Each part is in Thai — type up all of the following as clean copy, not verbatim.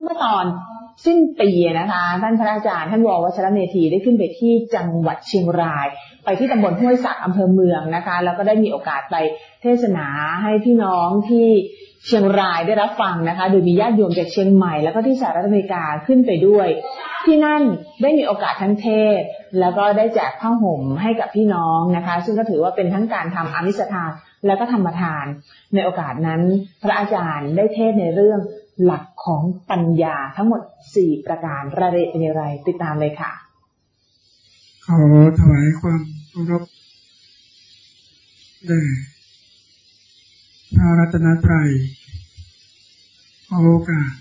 มื่อตอนสิ้นปีนะคะท่านพระอาจารย์ท่านว.วัชรเมธีได้ขึ้นไปที่จังหวัดเชียงรายไปที่ตำบลห้วยสักอำเภอเมืองนะคะแล้วก็ได้มีโอกาสไปเทศนาให้พี่น้องที่เชียงรายได้รับฟังนะคะโดยมีญาติโยมจากเชียงใหม่แล้วก็ที่สหรัฐอเมริกาขึ้นไปด้วยที่นั่นได้มีโอกาสทั้งเทศแล้วก็ได้แจกผ้าห่มให้กับพี่น้องนะคะซึ่งก็ถือว่าเป็นทั้งการทำอามิสทานแล้วก็ธรรมทานในโอกาสนั้นพระอาจารย์ได้เทศในเรื่องหลักของปัญญาทั้งหมด4ประการรายละเอียดเป็นอย่างไรติดตามเลยค่ะขอถวายความเคารพแด่พระรัตนตรัยขอโอกาส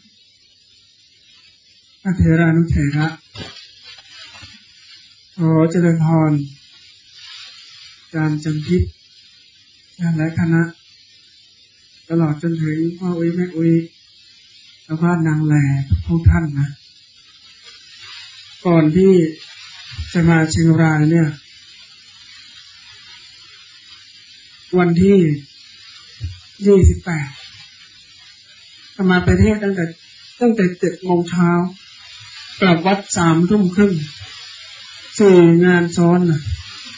พระเถรานุเถระขอเจริญพรอาจารย์จันทิพย์และคณะตลอดจนถึงพ่ออุ้ยแม่อุ้ยแล้วก็นางแหล่ทุกท่านนะก่อนที่จะมาเชียงรายเนี่ยวันที่28มาประเทศตั้งแต่7 โมงเช้ากลับวัด3 ทุ่มครึ่ง4 งานซ้อนนะ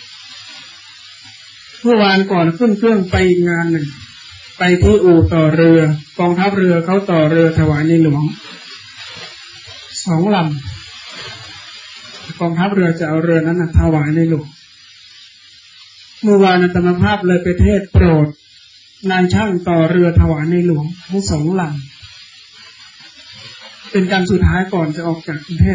เมื่อวานก่อนขึ้นเครื่องไปงานหนึ่งไปที่อู่ต่อเรือกองทัพเรือเขาต่อเรือถวายในหลวง2 ลำกองทัพเรือจะเอาเรือนั้นถวายในหลวงเมื่อวานอาตมาภาพเลยไปเทศโปรดนายช่างต่อเรือถวายในหลวงทั้ง2 ลำเป็นการสุดท้ายก่อนจะออกจากกรุงเทพ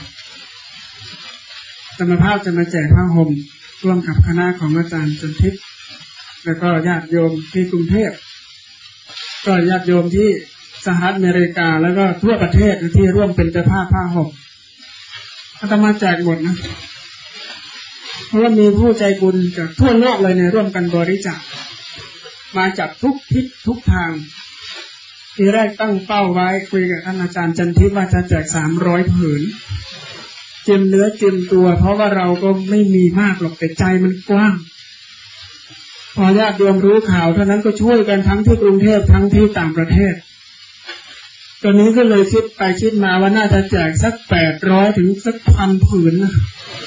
อาตมาภาพจะมาแจกผ้าห่มร่วมกับคณะของอาจารย์จันทิพย์แล้วก็ญาติโยมที่กรุงเทพก็ญาติโยมที่สหรัฐอเมริกาแล้วก็ทั่วประเทศที่ร่วมเป็นเจ้าภาพผ้าห่มอาตมาแจกหมดนะเพราะว่ามีผู้ใจบุญจากทั่วโลกเลยในร่วมกันบริจาคมาจากทุกทิศทุกทางทีแรกตั้งเป้าไว้คุยกับท่านอาจารย์จันทิพย์ว่าจะแจก300 ผืนเจียมเนื้อเจียมตัวเพราะว่าเราก็ไม่มีมากหรอกแต่ใจมันกว้างพอญาติโยมรู้ข่าวเท่านั้นก็ช่วยกันทั้งที่กรุงเทพทั้งที่ต่างประเทศตอนนี้ก็เลยคิดไปคิดมาว่าน่าจะแจกสัก800ถึงสัก1,000 ผืนนะ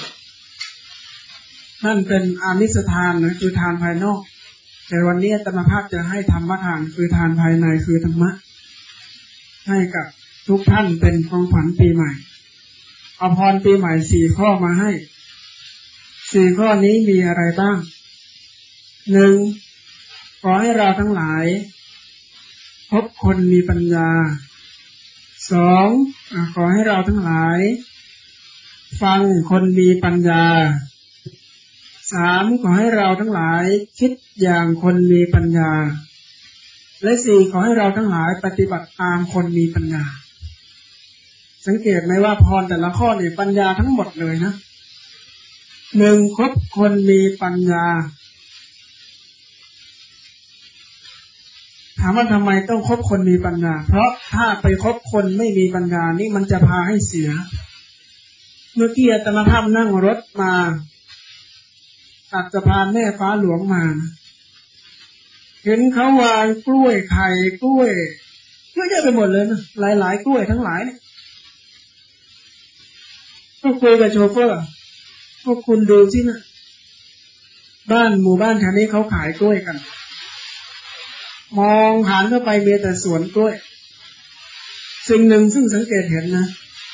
นั่นเป็นอามิสทานนะคือทานภายนอกแต่วันนี้อาตมาภาพจะให้ธรรมทานคือทานภายในคือธรรมะให้กับทุกท่านเป็นของขวัญปีใหม่เอาพรปีใหม่4 ข้อมาให้4 ข้อนี้มีอะไรบ้าง 1. ขอให้เราทั้งหลายพบคนมีปัญญา 2. ขอให้เราทั้งหลายฟังคนมีปัญญา 3. ขอให้เราทั้งหลายคิดอย่างคนมีปัญญาและ 4. ขอให้เราทั้งหลายปฏิบัติตามคนมีปัญญาสังเกตไหมว่าพรแต่ละข้อเนี่ยปัญญาทั้งหมดเลยนะ 1. คบคนมีปัญญาถามว่าทำไมต้องคบคนมีปัญญาเพราะถ้าไปคบคนไม่มีปัญญานี่มันจะพาให้เสียเมื่อกี้อาตมาภาพนั่งรถมาตัดสะพานแม่ฟ้าหลวงมาเห็นเขาวางกล้วยไข่กล้วยเยอะแยะไปหมดเลยนะหลายๆกล้วยทั้งหลายเนี่ยก็คุยกับโชเฟอร์พวกคุณดูสินะหมู่บ้านแถวนี้เขาขายกล้วยกันมองหันเข้าไปมีแต่สวนกล้วยสิ่งหนึ่งซึ่งสังเกตเห็นนะ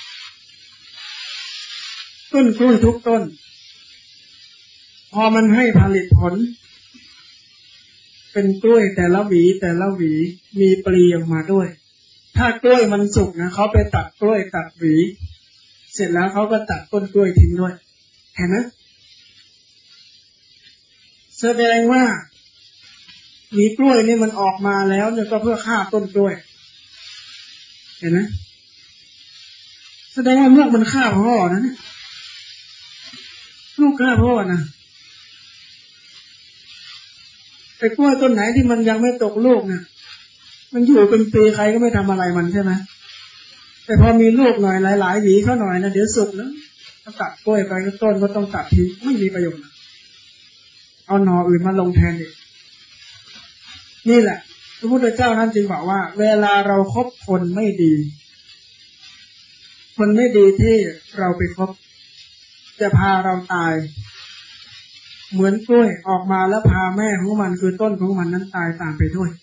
ต้นกล้วยทุกต้นพอมันให้ผลิตผลเป็นกล้วยแต่ละหวีมีปลีออกมาด้วยถ้ากล้วยมันสุกนะเขาไปตัดกล้วยตัดหวีเสร็จแล้วเขาก็ตัดต้นกล้วยทิ้งด้วยเห็นไหมแสดงว่าหวีกล้วยนี่มันออกมาแล้วเนี่ยก็เพื่อฆ่าต้นกล้วยเห็นไหมแสดงว่าลูกมันฆ่าพ่อนะเนี่ยลูกฆ่าพ่อนะแต่กล้วยต้นไหนที่มันยังไม่ตกลูกเนี่ยมันอยู่เป็นปีใครก็ไม่ทำอะไรมันใช่ไหมแต่พอมีลูกหน่อยหลายๆหวีเขาหน่อยนะเดี๋ยวสุกแล้วถ้าตัดกล้วยไปก็ต้นก็ต้องตัดทิ้งไม่มีประโยชน์เอาหน่ออื่นมาลงแทนดินี่แหละพระพุทธเจ้าท่านจึงบอกว่าเวลาเราคบคนไม่ดีคนไม่ดีที่เราไปคบจะพาเราตายเหมือนกล้วยออกมาแล้วพาแม่ของมันคือต้นของมันนั้นตายตามไปด้วย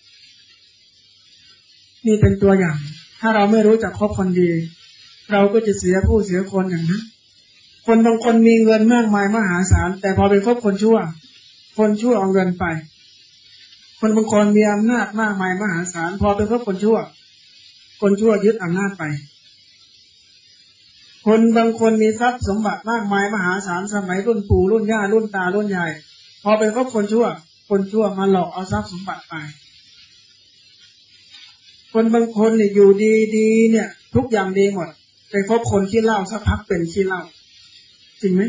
นี่เป็นตัวอย่างถ้าเราไม่รู้จักคบคนดีเราก็จะเสียผู้เสียคนอย่างนั้นคนบางคนมีเงินมากมายมหาศาลแต่พอไปคบคนชั่วคนชั่วเอาเงินไปคนบางคนมีอำนาจมากมายมหาศาลพอไปคบคนชั่วคนชั่วยึดอำนาจไปคนบางคนมีทรัพย์สมบัติมากมายมหาศาลสมัยรุ่นปู่รุ่นย่ารุ่นตารุ่นยายพอไปคบคนชั่วคนชั่วมาหลอกเอาทรัพย์สมบัติไปคนบางคนเนี่ยอยู่ดีๆเนี่ยทุกอย่างดีหมดไปคบคนขี้เหล้าสักพักเป็นขี้เหล้าจริงไหม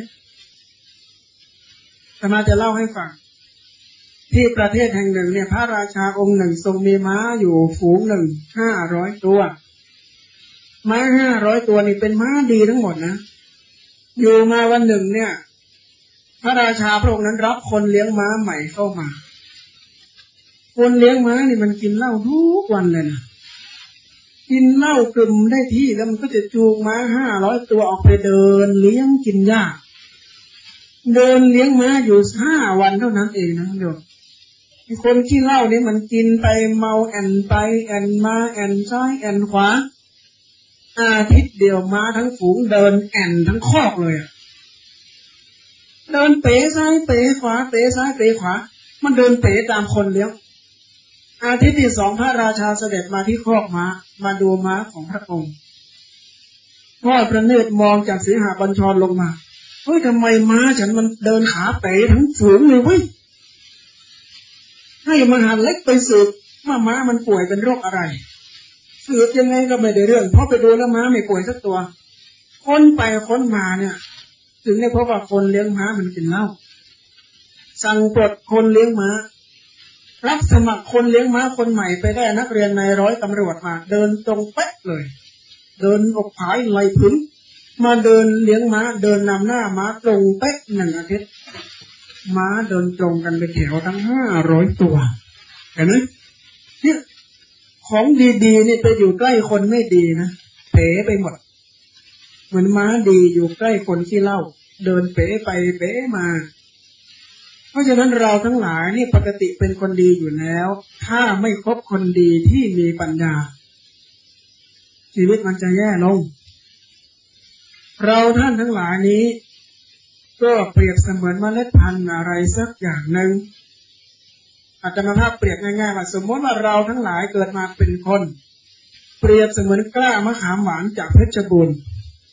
อาตมาจะเล่าให้ฟังที่ประเทศแห่งหนึ่งเนี่ยพระราชาองค์หนึ่งทรงมีม้าอยู่ฝูงหนึ่ง500 ตัวม้า500 ตัวนี่เป็นม้าดีทั้งหมดนะอยู่มาวันหนึ่งเนี่ยพระราชาพระองค์นั้นรับคนเลี้ยงม้าใหม่เข้ามาคนเลี้ยงม้านี่มันกินเหล้าทุกวันเลยนะกินเหล้ากลุ่มได้ที่แล้วมันก็จะจูงม้า500 ตัวออกไปเดินเลี้ยงกินหญ้าเดินเลี้ยงม้าอยู่5 วันเท่านั้นเองนะโยมคนที่เหล้านี่มันกินไปเมาแอนไปแอนมาแอนซ้ายแอนขวาอาทิตย์เดียวม้าทั้งฝูงเดินแอนทั้งคอกเลยเดินเป๋ซ้ายเป๋ขวาเป๋ซ้ายเป๋ขวามันเดินเป๋ตามคนเลี้ยงอาทิตย์ที่ 2พระราชาเสด็จมาที่คอกม้ามาดูม้าของพระองค์ทอดพระเนตรมองจากสีหบัญชรลงมาเฮ้ยทำไมม้าฉันมันเดินขาเป๋ทั้งฝูงเลยเว้ยให้มหาเล็กไปสืบว่าม้ามันป่วยเป็นโรคอะไรสืบยังไงก็ไม่ได้เรื่องเพราะไปดูแล้วม้าไม่ป่วยสักตัวค้นไปค้นมาเนี่ยถึงได้พบว่าคนเลี้ยงม้ามันกินเหล้าสั่งปลดคนเลี้ยงม้ารับสมัครคนเลี้ยงม้าคนใหม่ไปได้นักเรียนนายร้อยตำรวจมาเดินตรงเป๊ะเลยเดินอกผายไหลพึ่งมาเดินเลี้ยงม้าเดินนำหน้าม้าตรงเป๊ะ1 อาทิตย์ม้าเดินตรงกันไปแถวทั้ง500 ตัวเห็นไหมเนี่ยของดีๆนี่ไปอยู่ใกล้คนไม่ดีนะเป๋ไปหมดเหมือนม้าดีอยู่ใกล้คนขี้เหล้าเดินเป๋ไปเป๋มาเพราะฉะนั้นเราทั้งหลายนี่ปกติเป็นคนดีอยู่แล้วถ้าไม่คบคนดีที่มีปัญญาชีวิตมันจะแย่ลงเราท่านทั้งหลายนี้ก็เปรียบเสมือนเมล็ดพันธุ์อะไรสักอย่างหนึ่งอาจารย์ภาพเปรียบง่ายๆว่าสมมติว่าเราทั้งหลายเกิดมาเป็นคนเปรียบเสมือนกล้ามะขามหวานจากเพชรบูรณ์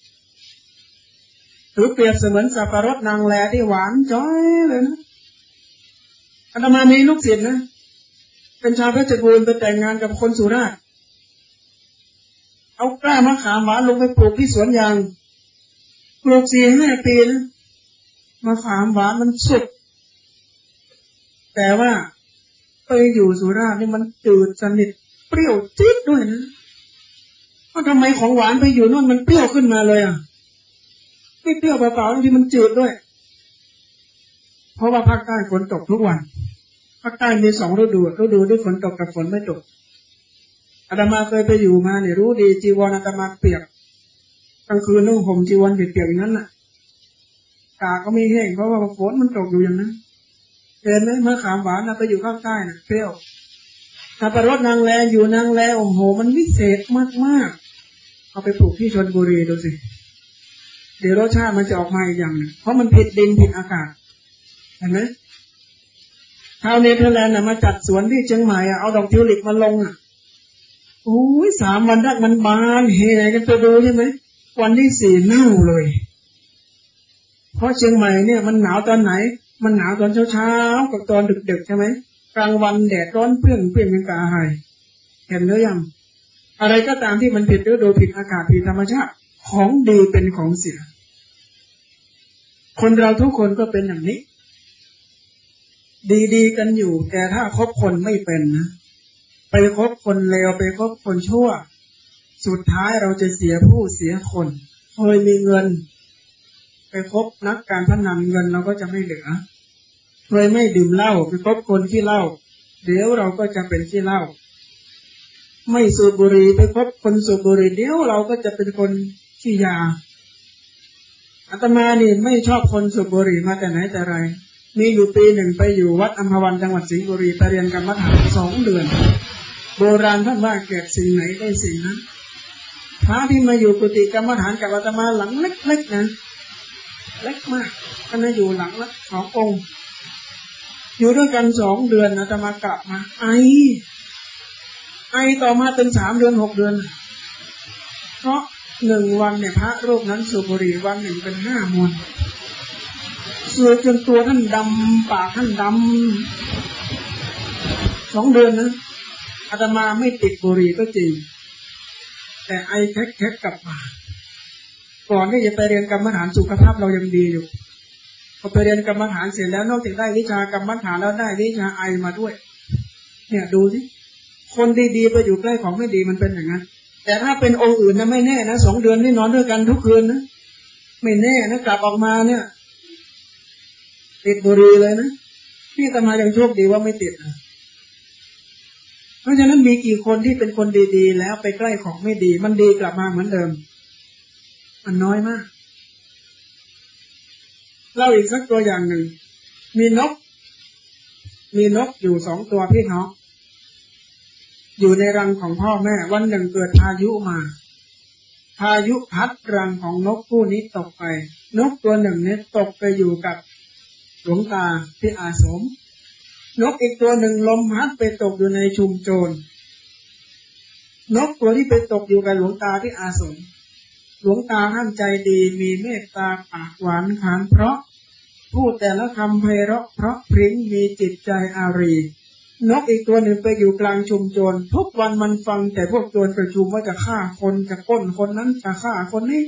หรือเปรียบเสมือนสับปะรดนางแลที่หวานจ้อยเลยนะอาตมามีลูกศิษย์นะเป็นชาวเพชรบูรณ์ไปแต่งงานกับคนสุราษฎร์เอากล้ามะขามหวานลงไปปลูกที่สวนยางปลูก 4-5 ปีนะมะขามหวานมันสุดแต่ว่าไปอยู่สุราษฎร์นี่มันจืดสนิทเปรี้ยวจี๊ดด้วยนะว่าทำไมของหวานไปอยู่นู่นมันเปรี้ยวขึ้นมาเลยไม่เปรี้ยวเปล่าๆที่มันจืดด้วยเพราะว่าภาคใต้ฝนตกทุกวันภาคใต้มี2 ฤดูที่ฝนตกกับฝนไม่ตกอาตมาเคยไปอยู่มาเนี่ยรู้ดีจีวรอาตมาเปียกกลางคืนนุ่งห่มจีวรเปียกๆอย่างนั้นน่ะกาก็ไม่แห้งเพราะว่าฝนมันตกอยู่อย่างนั้นเห็นไหมมะขามหวานน่ะไปอยู่ภาคใต้น่ะเปรี้ยวสับปะรดนางแลอยู่นางแลโอ้โหมันวิเศษมากๆเอาไปปลูกที่ชลบุรีดูสิเดี๋ยวรสชาติมันจะออกมาอีกอย่างนึงเพราะมันผิดดินผิดอากาศเห็นไหมชาวเนเธอร์แลนด์มาจัดสวนที่เชียงใหม่เอาดอกทิวลิปมาลงโอ้ย3 วันแรกมันบานเฮกันไปดูใช่ไหมวันที่ 4เน่าเลยเพราะเชียงใหม่เนี่ยมันหนาวตอนไหนมันหนาวตอนเช้าๆกับตอนดึกๆใช่ไหมกลางวันแดดร้อนเปรี้ยงเป็นกาหายเห็นหรือยังอะไรก็ตามที่มันผิดฤดูผิดอากาศผิดธรรมชาติของดีเป็นของเสียคนเราทุกคนก็เป็นอย่างนี้ดีๆกันอยู่แต่ถ้าคบคนไม่เป็นนะไปคบคนเลวไปคบคนชั่วสุดท้ายเราจะเสียผู้เสียคนเคยมีเงินไปคบนักการพนันเงินเราก็จะไม่เหลือเคยไม่ดื่มเหล้าไปคบคนขี้เหล้าเดี๋ยวเราก็จะเป็นขี้เหล้าไม่สูบบุหรี่ไปคบคนสูบบุหรี่เดี๋ยวเราก็จะเป็นคนขี้ที่ยาอาตมานี่ไม่ชอบคนสูบบุหรี่มาแต่ไหนแต่ไรมีอยู่ปีหนึ่งไปอยู่วัดอัมพวันจังหวัดสิงห์บุรีไปเรียนกรรมฐาน2 เดือนโบราณท่านว่าเกิดสิ่งไหนได้สิ่งนั้นพระที่มาอยู่กุฏิกรรมฐานกับอาตมาหลังเล็กๆนะเล็กมากท่านอยู่หลังละ2 องค์อยู่ด้วยกัน2 เดือนอาตมากลับมาไอต่อมาเป็น3 เดือน 6 เดือนเพราะ1 วันเนี่ยพระรูปนั้นสูบบุหรี่วันหนึ่งเป็น5 มวนสูบจนตัวท่านดำปากท่านดำ2 เดือนนะอาตมาไม่ติดบุหรี่ก็จริงแต่ไอแคกๆกลับมาก่อนที่จะไปเรียนกรรมฐานสุขภาพเรายังดีอยู่พอไปเรียนกรรมฐานเสร็จแล้วนอกจากได้วิชากรรมฐานแล้วได้วิชาไอมาด้วยเนี่ยดูสิคนดีๆไปอยู่ใกล้ของไม่ดีมันเป็นอย่างนั้นแต่ถ้าเป็นองค์อื่นนะไม่แน่นะ2 เดือนที่นอนด้วยกันทุกคืนนะไม่แน่นะกลับออกมาเนี่ยติดบุหรี่เลยนะที่อาตมายังโชคดีว่าไม่ติดนะเพราะฉะนั้นมีกี่คนที่เป็นคนดีๆแล้วไปใกล้ของไม่ดีมันดีกลับมาเหมือนเดิมมันน้อยมากเล่าอีกสักตัวอย่างหนึ่งมีนกอยู่2 ตัวพี่น้องอยู่ในรังของพ่อแม่วันหนึ่งเกิดพายุมาพายุพัดรังของนกคู่นี้ตกไปนกตัวหนึ่งเนี่ยตกไปอยู่กับหลวงตาที่อาสมนกอีกตัวหนึ่งลมพัดไปตกอยู่ในชุมโจรนกตัวที่ไปตกอยู่กับหลวงตาที่อาสมหลวงตาท่านใจดีมีเมตตาปากหวานขานเพราะพูดแต่ละคำไพเราะเพราะพริ้งมีจิตใจอารีนกอีกตัวหนึ่งไปอยู่กลางชุมโจรทุกวันมันฟังแต่พวกโจรประชุมว่าจะฆ่าคนจะปล้นคนนั้นจะฆ่าคนนี้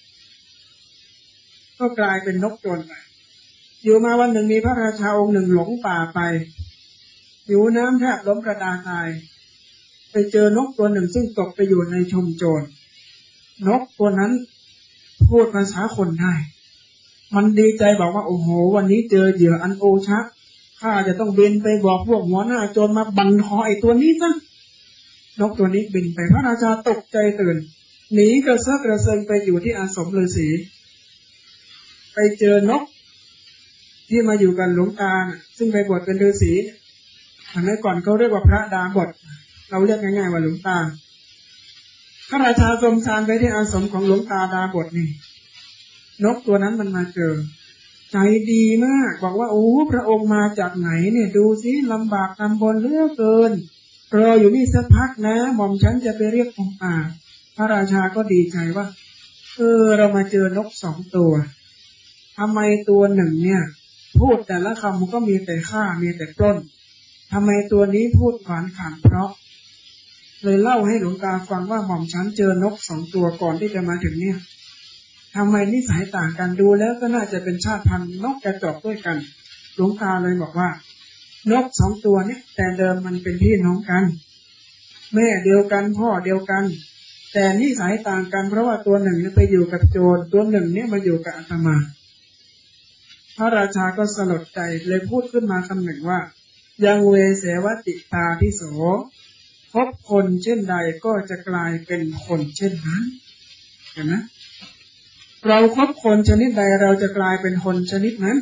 ก็กลายเป็นนกโจรไปอยู่มาวันหนึ่งมีพระราชาองค์หนึ่งหลงป่าไปหิวน้ำแทบล้มกระดานตายไปเจอนกตัวหนึ่งซึ่งตกไปอยู่ในชุมโจรนกตัวนั้นพูดภาษาคนได้มันดีใจบอกว่าโอ้โหวันนี้เจอเหยื่ออันโอชะข้าจะต้องบินไปบอกพวกหัวหน้าโจรมาบั่นคอไอ้ตัวนี้ซะนกตัวนี้บินไปพระราชาตกใจตื่นหนีกระเซาะกระเซิงไปอยู่ที่อาสมฤาษีไปเจอนกที่มาอยู่กันหลวงตาซึ่งไปบวชเป็นฤาษีอันนั้นก่อนเขาเรียกว่าพระดาบทเราเรียกง่ายๆว่าหลวงตาพระราชาทรงฌานไปที่อาสมของหลวงตาดาบทนี่นกตัวนั้นมันมาเจอใจดีมากบอกว่าโอ้พระองค์มาจากไหนเนี่ยดูสิลำบากลำบนเหลือเกินรออยู่นี่สักพักนะหม่อมฉันจะไปเรียกองค์อาพระราชาก็ดีใจว่าเรามาเจอนก2 ตัวทำไมตัวหนึ่งเนี่ยพูดแต่ละคำมันก็มีแต่ฆ่ามีแต่ปล้นทำไมตัวนี้พูดหวานขานเพราะเลยเล่าให้หลวงตาฟังว่าหม่อมฉันเจอนก2 ตัวก่อนที่จะมาถึงเนี่ยทำไมนิสัยต่างกันดูแล้วก็น่าจะเป็นชาติพันธุ์นกกระจอกด้วยกันหลวงตาเลยบอกว่านก2 ตัวเนี่ยแต่เดิมมันเป็นพี่น้องกันแม่เดียวกันพ่อเดียวกันแต่นิสัยต่างกันเพราะว่าตัวหนึ่งไปอยู่กับโจรตัวหนึ่งเนี่ยมาอยู่กับอาตมาพระราชาก็สลดใจเลยพูดขึ้นมาคำหนึ่งว่ายังเวเสวติตาทิโสพบคนเช่นใดก็จะกลายเป็นคนเช่นนั้นเห็นไหมเราคบคนชนิดใดเราจะกลายเป็นคนชนิดนั้น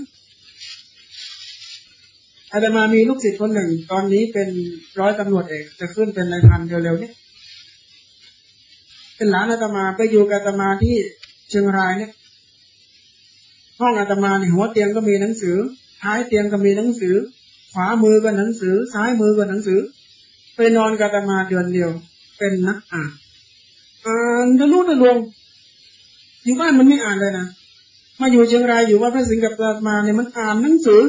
อาตมามีลูกศิษย์คนหนึ่งตอนนี้เป็นร้อยตำรวจเอกจะขึ้นเป็นนายพันเร็วๆนี้เป็นหลานอาตมาไปอยู่กับอาตมาที่เชียงรายเนี่ยห้องอาตมาในหัวเตียงก็มีหนังสือท้ายเตียงก็มีหนังสือขวามือก็หนังสือซ้ายมือก็หนังสือไปนอนกับอาตมาเดือนเดียวเป็นนักอ่านทะลุทะลวงอยู่บ้านมันไม่อ่านเลยนะมาอยู่เชียงรายอยู่ว่าพระสิงห์กับอาตมาเนี่ยมันอ่านหนังสือ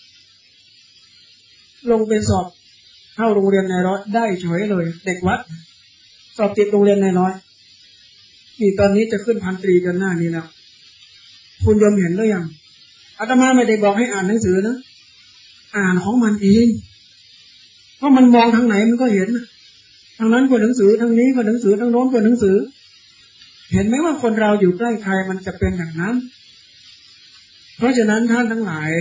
ลงไปสอบเข้าโรงเรียนนายร้อยได้เฉยเลยเด็กวัดสอบติดโรงเรียนนายร้อยนี่ตอนนี้จะขึ้นพันตรีกันหน้านี้แล้วคุณยมเห็นหรือยังอาตมาไม่ได้บอกให้อ่านหนังสือนะอ่านของมันเองเพราะมันมองทางไหนมันก็เห็นทางนั้นก็หนังสือทางนี้ก็หนังสือทางโน้นก็หนังสือเห็นไหมว่าคนเราอยู่ใกล้ใครมันจะเป็นอย่างนั้นเพราะฉะนั้นท่านทั้งหลาย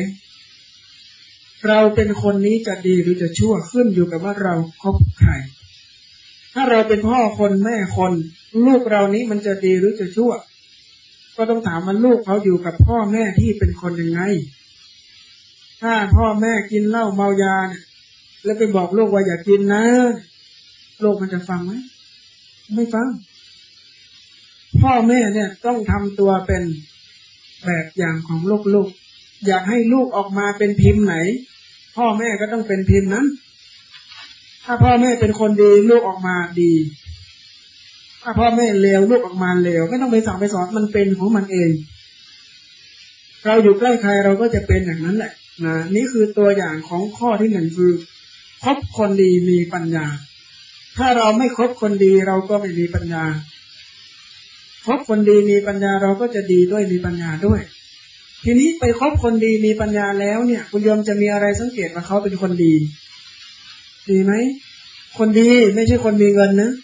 เราเป็นคนนี้จะดีหรือจะชั่วขึ้นอยู่กับว่าเราคบใครถ้าเราเป็นพ่อคนแม่คนลูกเรานี้มันจะดีหรือจะชั่วก็ต้องถามว่าลูกเขาอยู่กับพ่อแม่ที่เป็นคนยังไงถ้าพ่อแม่กินเหล้าเมายาเนี่ยแล้วไปบอกลูกว่าอย่ากินนะลูกมันจะฟังไหมไม่ฟังพ่อแม่เนี่ยต้องทำตัวเป็นแบบอย่างของลูกอยากให้ลูกออกมาเป็นพิมพ์ไหนพ่อแม่ก็ต้องเป็นพิมพ์นั้นถ้าพ่อแม่เป็นคนดีลูกออกมาดีถ้าพ่อแม่เลวลูกออกมาเลวไม่ต้องไปสั่งไปสอนมันเป็นของมันเองเราอยู่ใกล้ใครเราก็จะเป็นอย่างนั้นแหละนะนี่คือตัวอย่างของข้อที่หนึ่งคือคบคนดีมีปัญญาถ้าเราไม่คบคนดีเราก็ไม่มีปัญญาคบคนดีมีปัญญาเราก็จะดีด้วยมีปัญญาด้วยทีนี้ไปคบคนดีมีปัญญาแล้วเนี่ยคุณโยมจะมีอะไรสังเกตว่าเขาเป็นคนดีดีไหมคนดีไม่ใช่คนมีเงินนะ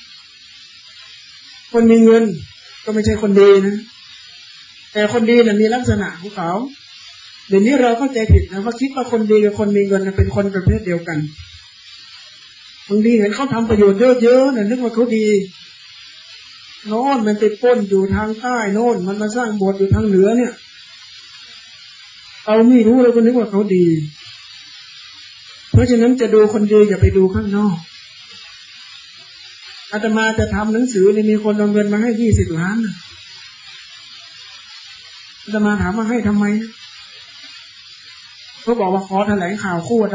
คนมีเงินก็ไม่ใช่คนดีนะแต่คนดีน่ะมีลักษณะของเขาเดี๋ยวนี้เราเข้าใจผิดนะว่าคิดว่าคนดีกับคนมีเงินเป็นคนประเภทเดียวกันบางทีเห็นเขาทำประโยชน์เยอะๆเนี่ยนึกว่าเขาดีโน่นมันไปปล้นอยู่ทางใต้โน่นมันมาสร้างโบสถ์อยู่ทางเหนือเนี่ยเราไม่รู้เลยก็นึกว่าเขาดีเพราะฉะนั้นจะดูคนดีอย่าไปดูข้างนอกอาตมาจะทำหนังสือเนี่ยมีคนเอาเงินมาให้20 ล้านอาตมาถามว่าให้ทำไมเขาบอกว่าขอแถลงข่าวคู่อาต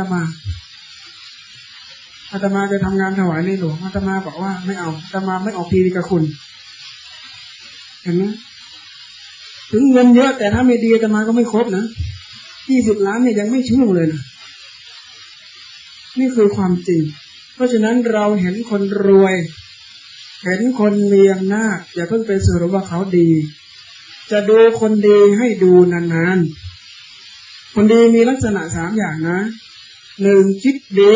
มาจะทำงานถวายในหลวงอาตมาบอกว่าไม่เอาอาตมาไม่ออกพีกับคุณเห็นไหมถึงเงินเยอะแต่ถ้าไม่ดีอาตมาก็ไม่ครบนะ20 ล้านเนี่ยยังไม่ชุ่มเลยนะนี่คือความจริงเพราะฉะนั้นเราเห็นคนรวยเห็นคนมีอำนาจอย่าเพิ่งไปสรุปว่าเขาดีจะดูคนดีให้ดูนานๆคนดีมีลักษณะ3 อย่างนะ1คิดดี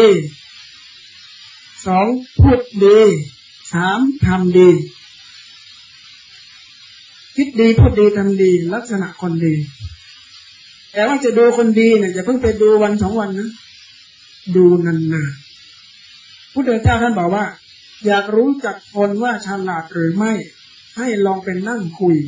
2พูดดี3ทำดีคิดดีพูดดีทำดีลักษณะคนดีแต่ว่าจะดูคนดีเนี่ยอย่าเพิ่งไปดูวัน2 วันนะดูนานๆพุทธเจ้าท่านบอกว่าอยากรู้จักคนว่าฉลาดหรือไม่ให้ลองเป็นนั่งคุย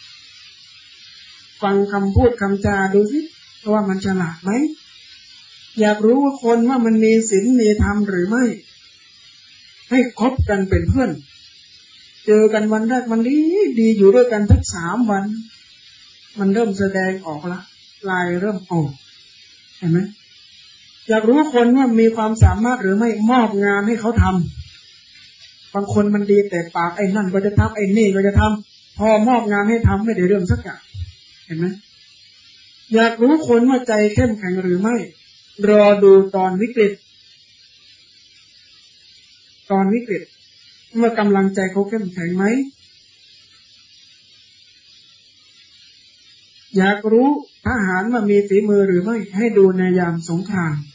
ฟังคำพูดคำจาดูสิว่ามันฉลาดไหมอยากรู้ว่าคนว่ามันมีศีลมีธรรมหรือไม่ให้คบกันเป็นเพื่อนเจอกันวันแรกมันดีอยู่ด้วยกันสัก3 วันมันเริ่มแสดงออกละลายเริ่มออกเห็นไหมอยากรู้คนว่ามีความสามารถหรือไม่มอบงานให้เขาทำบางคนมันดีแต่ปากไอ้นั่นก็จะทำไอ้นี่ก็จะทำพอมอบงานให้ทำไม่ได้เรื่องสักอย่างเห็นไหมอยากรู้คนว่าใจเข้มแข็งหรือไม่รอดูตอนวิกฤตเมื่อกำลังใจเขาเข้มแข็งไหมอยากรู้ทหารว่ามีฝีมือหรือไม่ให้ดูในยามสงคราม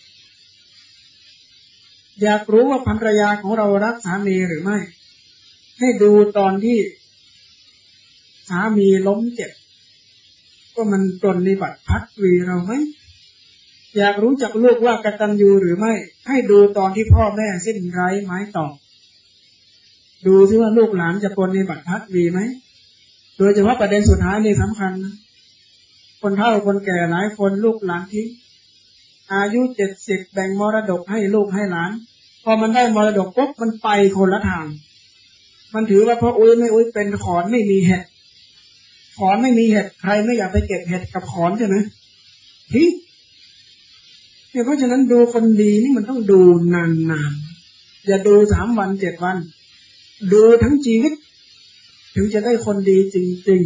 อยากรู้ว่าภรรยาของเรารักสามีหรือไม่ให้ดูตอนที่สามีล้มเจ็บว่ามันปรนนิบัติพัดวีเราไหมอยากรู้จักลูกว่ากตัญญูหรือไม่ให้ดูตอนที่พ่อแม่สิ้นไร้ไม้ตอกดูซิว่าลูกหลานจะปรนนิบัติพัดวีไหมโดยเฉพาะประเด็นสุดท้ายนี่สำคัญนะคนเฒ่าคนแก่หลายคนลูกหลานทิ้งอายุ70แบ่งมรดกให้ลูกให้หลานพอมันได้มรดกปุ๊บมันไปคนละทางมันถือว่าพ่ออุ้ยไม่อุ้ยเป็นขอนไม่มีเห็ดขอนไม่มีเห็ดใครไม่อยากไปเก็บเห็ดกับขอนใช่ไหมทิ้งเนี่ยเพราะฉะนั้นดูคนดีนี่มันต้องดูนานๆอย่าดู3 วัน7 วันดูทั้งชีวิตถึงจะได้คนดีจริง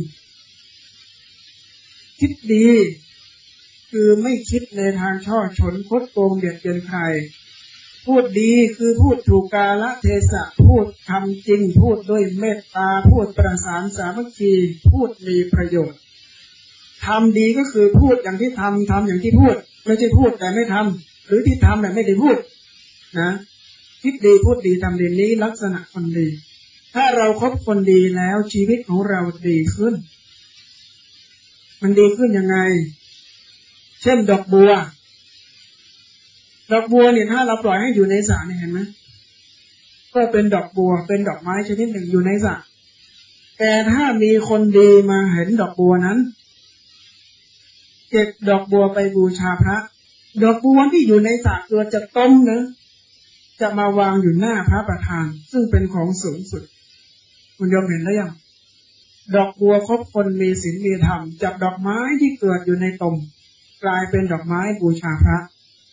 ๆคิดดีคือไม่คิดในทางช่อฉนคดโกงเบียดเบียนใครพูดดีคือพูดถูกกาลเทศะพูดทำจริงพูดด้วยเมตตาพูดประสานสามัคคีพูดมีประโยชน์ทำดีก็คือพูดอย่างที่ทำอย่างที่พูดไม่ใช่พูดแต่ไม่ทำหรือที่ทำแต่ไม่ได้พูดนะคิดดีพูดดีทำดีนี้ลักษณะคนดีถ้าเราคบคนดีแล้วชีวิตของเราดีขึ้นมันดีขึ้นยังไงเช่นดอกบัวเนี่ยถ้าเราปล่อยให้อยู่ในสระเนี่ยเห็นไหมก็เป็นดอกบัวเป็นดอกไม้ชนิดหนึ่งอยู่ในสระแต่ถ้ามีคนดีมาเห็นดอกบัวนั้นเก็บดอกบัวไปบูชาพระดอกบัวที่อยู่ในสระเกิดจากต้นนะจะมาวางอยู่หน้าพระประธานซึ่งเป็นของสูงสุดคุณโยมเห็นแล้วยังดอกบัวคบคนมีศีลมีธรรมจับดอกไม้ที่เกิดอยู่ในตมกลายเป็นดอกไม้บูชาพระ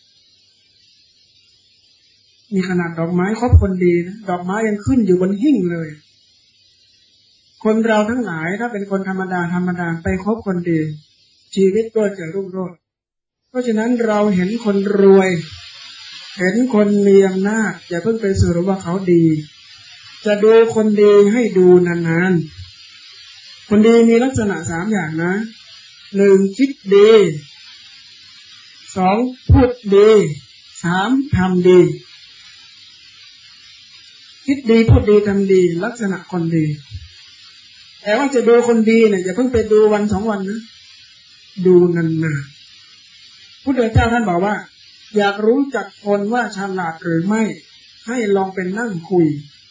มีขนาดดอกไม้คบคนดีนะดอกไม้ยังขึ้นอยู่บนหิ้งเลยคนเราทั้งหลายถ้าเป็นคนธรรมดาไปคบคนดีชีวิตก็จะรุ่งโรจน์เพราะฉะนั้นเราเห็นคนรวยเห็นคนมีอำนาจอย่าเพิ่งไปสรุปว่าเขาดีจะดูคนดีให้ดูนานๆคนดีมีลักษณะ3อย่างนะ1คิดดี2พูดดี3ทำดีคิดดีพูดดีทำดีลักษณะคนดีแต่ว่าจะดูคนดีเนี่ยอย่าเพิ่งไปดูวัน2วันนะดูนานๆพุทธเจ้าท่านบอกว่าอยากรู้จักคนว่าฉลาดหรือไม่ให้ลองเป็นนั่งคุย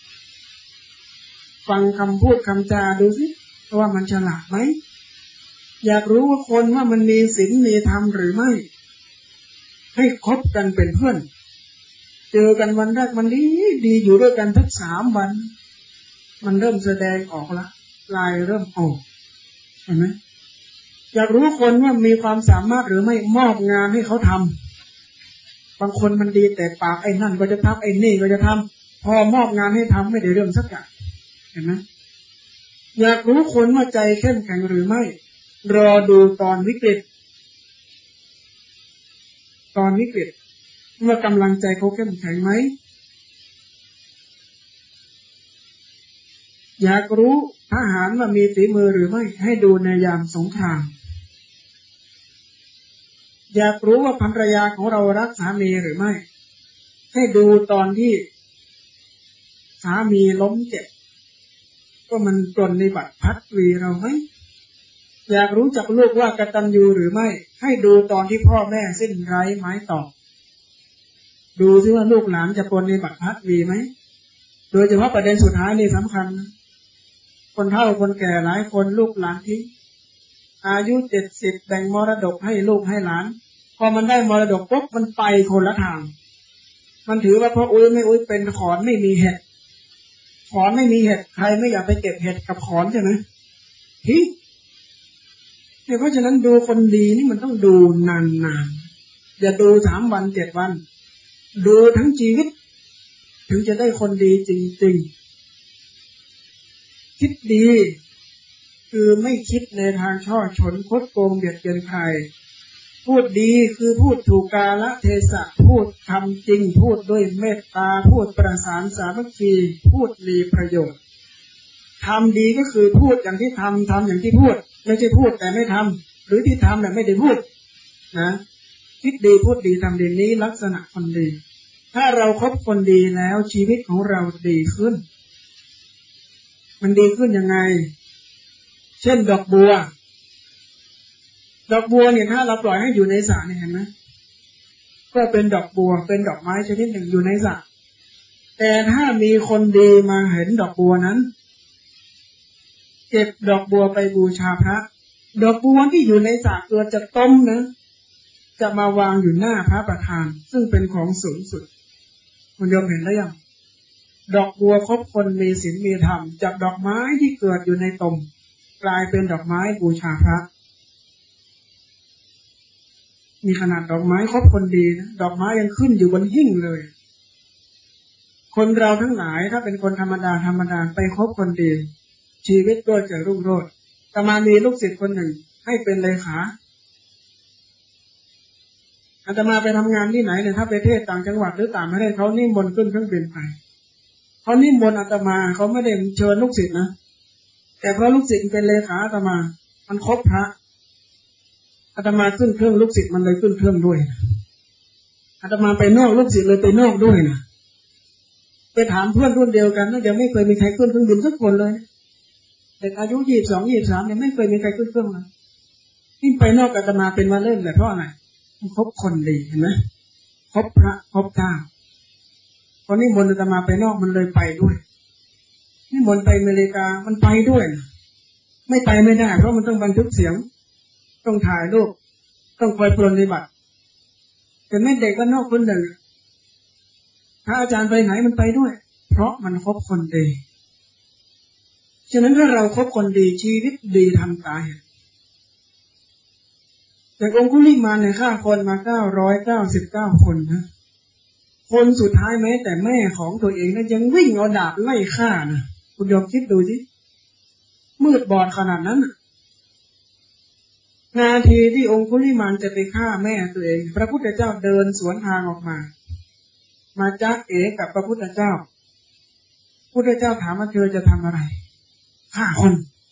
ฟังคำพูดคำจาดูสิว่ามันฉลาดไหมอยากรู้ว่าคนว่ามันมีศีลมีธรรมหรือไม่ให้คบกันเป็นเพื่อนเจอกันวันแรกมันดีอยู่ด้วยกันทั้ง3วันมันเริ่มแสดงออกละลายเริ่มออกเห็นไหมอยากรู้คนว่ามีความสามารถหรือไม่มอบงานให้เขาทำบางคนมันดีแต่ปากไอ้นั่นก็จะทำไอ้นี่ก็จะทำพอมอบงานให้ทำไม่ได้เรื่องสักอย่างเห็นไหมอยากรู้คนว่าใจเข้มแข็งหรือไม่รอดูตอนวิกฤตว่ากำลังใจเขาเข้มแข็งไหมอยากรู้ทหารว่ามีฝีมือหรือไม่ให้ดูในยามสงครามอยากรู้ว่าภรรยาของเรารักสามีหรือไม่ให้ดูตอนที่สามีล้มเจ็บก็มันปรนนิบัติพัดวีเราไหมอยากรู้จักลูกว่ากตัญญูหรือไม่ให้ดูตอนที่พ่อแม่สิ้นไร้ไม้ตอกดูซิว่าลูกหลานจะปรนนิบัติพัดวีไหมโดยเฉพาะประเด็นสุดท้ายนี่สำคัญคนเฒ่าคนแก่หลายคนลูกหลานทิ้งอายุ70แบ่งมรดกให้ลูกให้หลานพอมันได้มรดกปุ๊บมันไปคนละทางมันถือว่าพ่ออุ้ยไม่อุ้ยเป็นขอนไม่มีเห็ดขอนไม่มีเห็ดใครไม่อยากไปเก็บเห็ดกับขอนใช่ไหมทิ้งเพราะฉะนั้นดูคนดีนี่มันต้องดูนานๆอย่าดู3วัน7วันดูทั้งชีวิตถึงจะได้คนดีจริงๆคิดดีคือไม่คิดในทางช่อฉนคดโกงเบียดเบียนใครพูดดีคือพูดถูกกาลเทศะพูดคำจริงพูดด้วยเมตตาพูดประสานสามัคคีพูดมีประโยชน์ทำดีก็คือพูดอย่างที่ทำอย่างที่พูดไม่ใช่พูดแต่ไม่ทำหรือที่ทำแต่ไม่ได้พูดนะคิดดีพูดดีทำดีนี้ลักษณะคนดีถ้าเราคบคนดีแล้วชีวิตของเราดีขึ้นมันดีขึ้นยังไงเช่นดอกบัวเนี่ยถ้าเราปล่อยให้อยู่ในสระเนี่ยเห็นไหมก็เป็นดอกบัวเป็นดอกไม้ชนิดหนึ่งอยู่ในสระแต่ถ้ามีคนดีมาเห็นดอกบัวนั้นเก็บดอกบัวไปบูชาพระดอกบัวที่อยู่ในสระเกิดจากต้นนะจะมาวางอยู่หน้าพระประธานซึ่งเป็นของสูงสุดคุณโยมเห็นแล้วยังดอกบัวคบคนมีศีลมีธรรมจากดอกไม้ที่เกิดอยู่ในตมกลายเป็นดอกไม้บูชาพระมีขนาดดอกไม้คบคนดีนะดอกไม้ยังขึ้นอยู่บนหิ้งเลยคนเราทั้งหลายถ้าเป็นคนธรรมดาไปคบคนดีชีวิตก็จะรุ่งโรจน์อาตมามีลูกศิษย์คนหนึ่งให้เป็นเลขาอาตมาไปทำงานที่ไหนเนี่ยถ้าไปเทศต่างจังหวัดหรือต่างประเทศเขานิมนต์ขึ้นเครื่องบินไปเขานิมนต์อาตมาเขาไม่ได้เชิญลูกศิษย์นะแต่เพราะลูกศิษย์เป็นเลขาอาตมามันคบพระอาตมาขึ้นเครื่องลูกศิษย์มันเลยขึ้นเครื่องด้วยอาตมาไปนอกลูกศิษย์เลยไปนอกด้วยนะไปถามเพื่อนรุ่นเดียวกันนะยังไม่เคยมีใครขึ้นเครื่องบินสักคนเลยเด็กอายุ22 23เนี่ยไม่เคยมีใครขึ้นเครื่องเลยที่ไปนอกอาตมาเป็นวันเล่นแต่เพราะอะไรคบคนดีเห็นไหมคบพระคบเจ้าพอนิมนต์อาตมาไปนอกมันเลยไปด้วยนิมนต์ไปอเมริกามันไปด้วยไม่ไปไม่ได้เพราะมันต้องบันทึกเสียงต้องถ่ายรูปต้องคอยปรนนิบัติแต่ไม่เด็กก็นอกคนหนึ่งถ้าอาจารย์ไปไหนมันไปด้วยเพราะมันคบคนดีฉะนั้นถ้าเราคบคนดีชีวิตดีทำตายแต่องคุลิมานเนี่ยฆ่าคนมา999คนนะคนสุดท้ายแม้แต่แม่ของตัวเองนั้นยังวิ่งเอาดาบไล่ฆ่านะคุณยอมคิดดูสิมืดบอดขนาดนั้นนาทีที่องคุลิมานจะไปฆ่าแม่ตัวเองพระพุทธเจ้าเดินสวนทางออกมาจ๊ะเอ๋กับพระพุทธเจ้าพุทธเจ้าถามว่าเธอจะทำอะไรฆ่าคน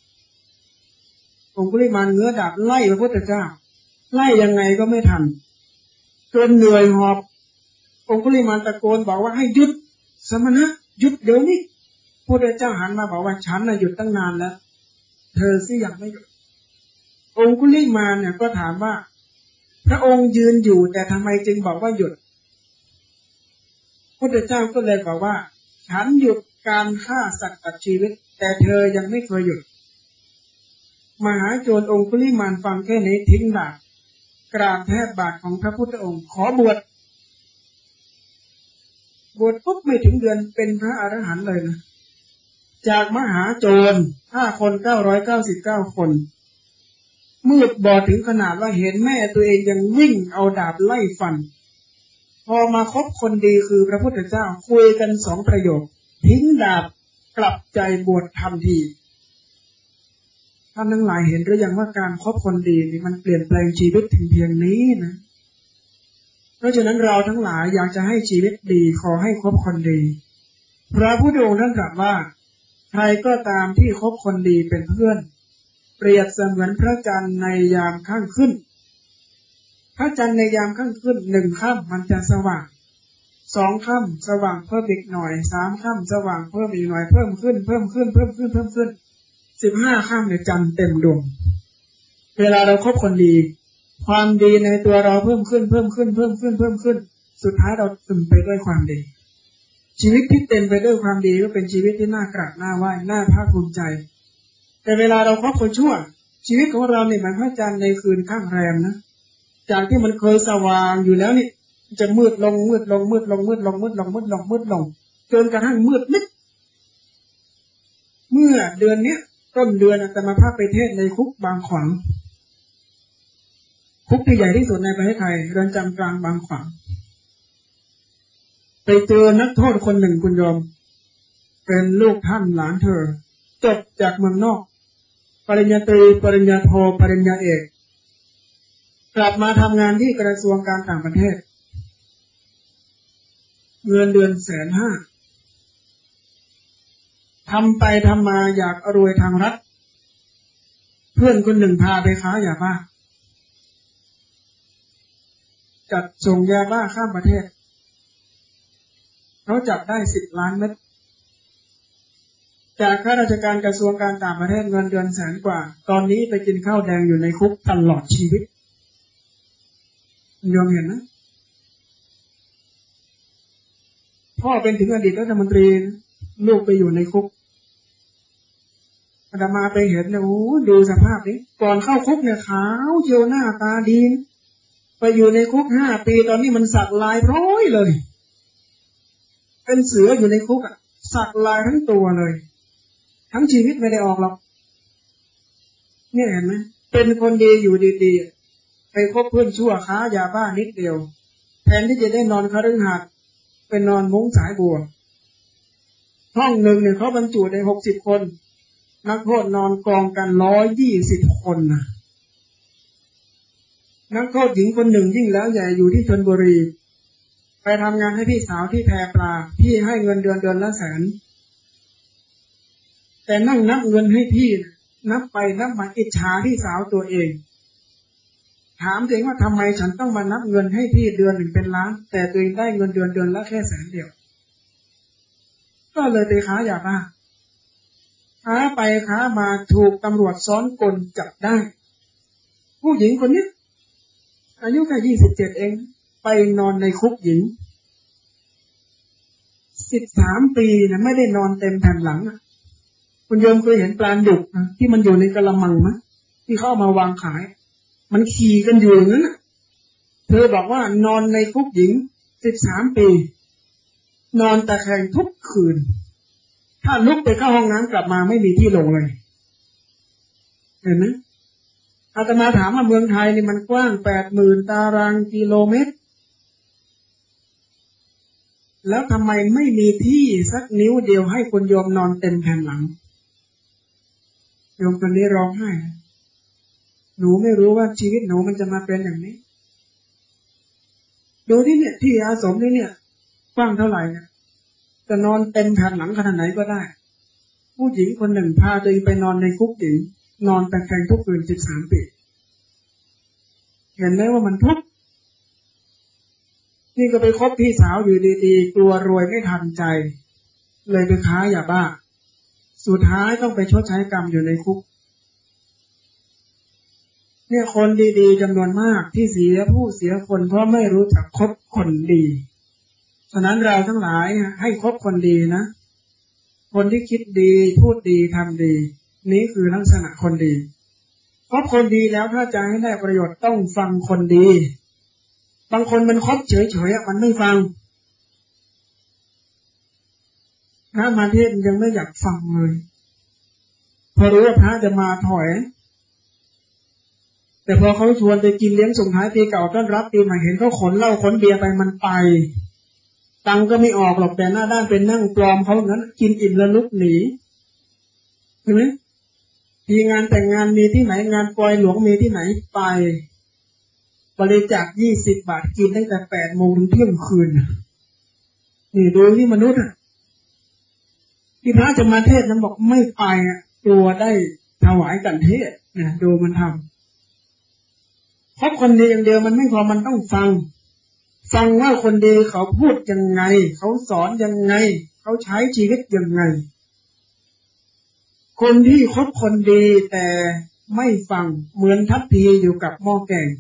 องคุลิมานเงื้อดาบไล่พระพุทธเจ้าไล่ยังไงก็ไม่ทันจนเหนื่อยหอบองคุลิมานตะโกนบอกว่าให้หยุดสมณะหยุดเดี๋ยวนี้พระพุทธเจ้าหันมาบอกว่าฉันน่ะหยุดตั้งนานแล้วเธอสิยังไม่หยุดองคุลิมานเนี่ยก็ถามว่าพระองค์ยืนอยู่แต่ทำไมจึงบอกว่าหยุดพระพุทธเจ้าก็เลยบอกว่าฉันหยุดการฆ่าสัตว์ตัดชีวิตแต่เธอยังไม่เคยหยุดมหาโจรองคุลิมานฟังแค่นี้ทิ้งดาบกราบแทบบาทของพระพุทธองค์ขอบวชปุ๊บไม่ถึงเดือนเป็นพระอรหันต์เลยนะจากมหาโจร5 คน999 คนมืดบอดถึงขนาดว่าเห็นแม่ตัวเองยังวิ่งเอาดาบไล่ฟันพอมาคบคนดีคือพระพุทธเจ้าคุยกัน2 ประโยคทิ้งดาบกลับใจบวชทันทีท่านทั้งหลายเห็นหรือยังว่าการคบคนดีนี่มันเปลี่ยนแปลงชีวิตถึงเพียงนี้นะเพราะฉะนั้นเราทั้งหลายอยากจะให้ชีวิตดีขอให้คบคนดีพระพุทธองค์ท่านตรัสว่าใครก็ตามที่คบคนดีเป็นเพื่อนเปรียบเสมือนพระจันทร์ในยามค่ำขึ้นพระจันทร์ในยามค่ำขึ้น1 ค่ำมันจะสว่าง2 ค่ำสว่างเพิ่มอีกหน่อย3 ค่ำสว่างเพิ่มอีกหน่อยเพิ่มขึ้น15 ค่ำเนี่ยจันทร์เต็มดวงเวลาเราคบคนดีความดีในตัวเราเพิ่มขึ้นสุดท้ายเราเต็มไปด้วยความดีชีวิตที่เต็มไปด้วยความดีก็เป็นชีวิตที่น่ากราบน่าไหว้น่าภาคภูมิใจแต่เวลาเราคบคนชั่วชีวิตของเราเนี่ยเหมือนพระจันทร์ในคืนข้างแรมนะจากที่มันเคยสว่างอยู่แล้วนี่จะมืดลงจนกระทั่งมืดมิดเมื่อเดือนนี้ต้นเดือนอาตมาภาพไปเทศในคุกบางขวางคุกที่ใหญ่ที่สุดในประเทศไทยเรือนจำกลางบางขวางไปเจอนักโทษคนหนึ่งคุณโยมเป็นลูกท่านหลานเธอจบจากเมืองนอกปริญญาตรีปริญญาโทปริญญาเอกกลับมาทำงานที่กระทรวงการต่างประเทศเงินเดือน150,000ทำไปทำมาอยากรวยทางรัฐเพื่อนคนหนึ่งพาไปค้ายาบ้าจัดส่งยาบ้าข้ามประเทศเขาจับได้10 ล้านเม็ดจากข้าราชการกระทรวงการต่างประเทศเงินเดือน100,000 กว่าตอนนี้ไปกินข้าวแดงอยู่ในคุกตลอดชีวิตยอมเห็นนะพ่อเป็นถึงอดีตรัฐมนตรีลูกไปอยู่ในคุกอาตมาไปเห็นเนี่ยโอ้ดูสภาพนี้ก่อนเข้าคุกเนี่ยขาวเจียวหน้าตาดีไปอยู่ในคุก5 ปีตอนนี้มันสักลายร้อยเลยเป็นเสืออยู่ในคุกอ่ะสักลายทั้งตัวเลยทั้งชีวิตไม่ได้ออกหรอกเนี่ยเห็นไหมเป็นคนดีอยู่ดีๆไปคบเพื่อนชั่วค้ายาบ้านิดเดียวแทนที่จะได้นอนคฤหาสน์ไปนอนมุ้งสายบัวห้องหนึ่งเนี่ยเขาบรรจุได้60 คนนักโทษนอนกองกัน120 คนนะนักโทษหญิงคนหนึ่งยิ่งแล้วใหญ่อยู่ที่ชลบุรีไปทำงานให้พี่สาวที่แพปลาพี่ให้เงินเดือนละ100,000แต่นั่งนับเงินให้พี่นับไปนับมาอิจฉาพี่สาวตัวเองถามตัวเองว่าทำไมฉันต้องมานับเงินให้พี่เดือน1 เป็นล้านแต่ตัวเองได้เงินเดือนละแค่100,000 เดียวก็เลยไปค้ายาบ้าค้าไปค้ามาถูกตำรวจซ้อนกลจับได้ผู้หญิงคนนี้อายุแค่27 เองไปนอนในคุกหญิง 13 ปีนะไม่ได้นอนเต็มแผ่นหลังคุณโยมเคยเห็นปลาดุกนะที่มันอยู่ในกะละมังมั้ยที่เขาเอามาวางขายมันขี่กันอยู่อย่างนั้นน่ะเธอบอกว่านอนในคุกหญิง13 ปีนอนตะแคงทุกคืนถ้าลุกไปเข้าห้องน้ำกลับมาไม่มีที่ลงเลยเห็นไหมอาตมาถามว่าเมืองไทยนี่มันกว้าง 80,000 ตารางกิโลเมตรแล้วทำไมไม่มีที่สักนิ้วเดียวให้คนโยมนอนเต็มแผ่นหลังโยมคนนี้ร้องไห้หนูไม่รู้ว่าชีวิตหนูมันจะมาเป็นอย่างนี้ดูที่เนี่ยที่อาสมนี่เนี่ยกว้างเท่าไหร่เนี่ยจะนอนเต็มแผ่นหลังขนาดไหนก็ได้ผู้หญิงคนหนึ่งพาตัวเองไปนอนในคุกหญิงนอนตะแคงทุกคืน13 ปีเห็นไหมว่ามันทุกข์นี่ก็ไปคบพี่สาวอยู่ดีๆกลัวรวยไม่ทันใจเลยไปค้ายาบ้าสุดท้ายต้องไปชดใช้กรรมอยู่ในคุกเนี่ยคนดีๆจำนวนมากที่เสียผู้เสียคนเพราะไม่รู้จักคบคนดีฉะนั้นเราทั้งหลายให้คบคนดีนะคนที่คิดดีพูดดีทำดีนี้คือลักษณะคนดีคบคนดีแล้วถ้าจะให้ได้ประโยชน์ต้องฟังคนดีบางคนมันคบเฉยๆมันไม่ฟังพระมาเทศยังไม่อยากฟังเลยพอรู้ว่าพระจะมาถอยแต่พอเขาชวนไปกินเลี้ยงส่งท้ายปีเก่าต้อนรับปีใหม่เห็นเขาขนเหล้าขนเบียร์ไปมันไปตังก็ไม่ออกหรอกแต่หน้าด้านเป็นนั่งปลอมเขานั้นกินอิ่มแล้วลุกหนีเห็นไหมมีงานแต่งงานมีที่ไหนงานปล่อยหลวงมีที่ไหนไปบริจาค20 บาทกินตั้งแต่8 โมงถึงเที่ยงคืนนี่ดูที่มนุษย์ที่พระจะมาเทศนั้นบอกไม่ไปตัวได้ถวายกันเทศนะดูมันทำเพราะคนดีอย่างเดียวมันไม่พอมันต้องฟังว่าคนดีเขาพูดยังไงเขาสอนยังไงเขาใช้ชีวิตยังไงคนที่คบคนดีแต่ไม่ฟังเหมือนทัพพีอยู่กับหม้อแกง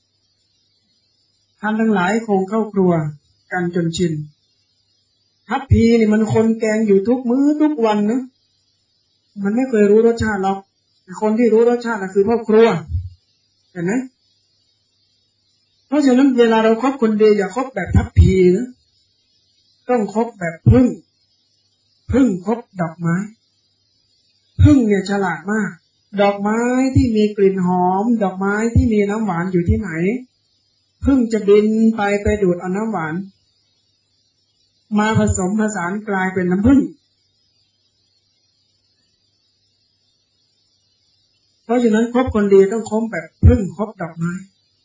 ท่านทั้งหลายคงเข้าครัวกันจนชินทัพพีนี่มันคนแกงอยู่ทุกมื้อทุกวันนะมันไม่เคยรู้รสชาติหรอกคนที่รู้รสชาติคือพ่อครัวเห็นไหมเพราะฉะนั้นเวลาเราคบคนดีอย่าคบแบบทัพพีนะต้องคบแบบพึ่งคบดอกไม้พึ่งเนี่ยฉลาดมากดอกไม้ที่มีกลิ่นหอมดอกไม้ที่มีน้ำหวานอยู่ที่ไหนพึ่งจะบินไปดูดเอาน้ำหวานมาผสมผสานกลายเป็นน้ำผึ้งเพราะฉะนั้นคบคนดีต้องคบแบบพึ่งคบดอกไม้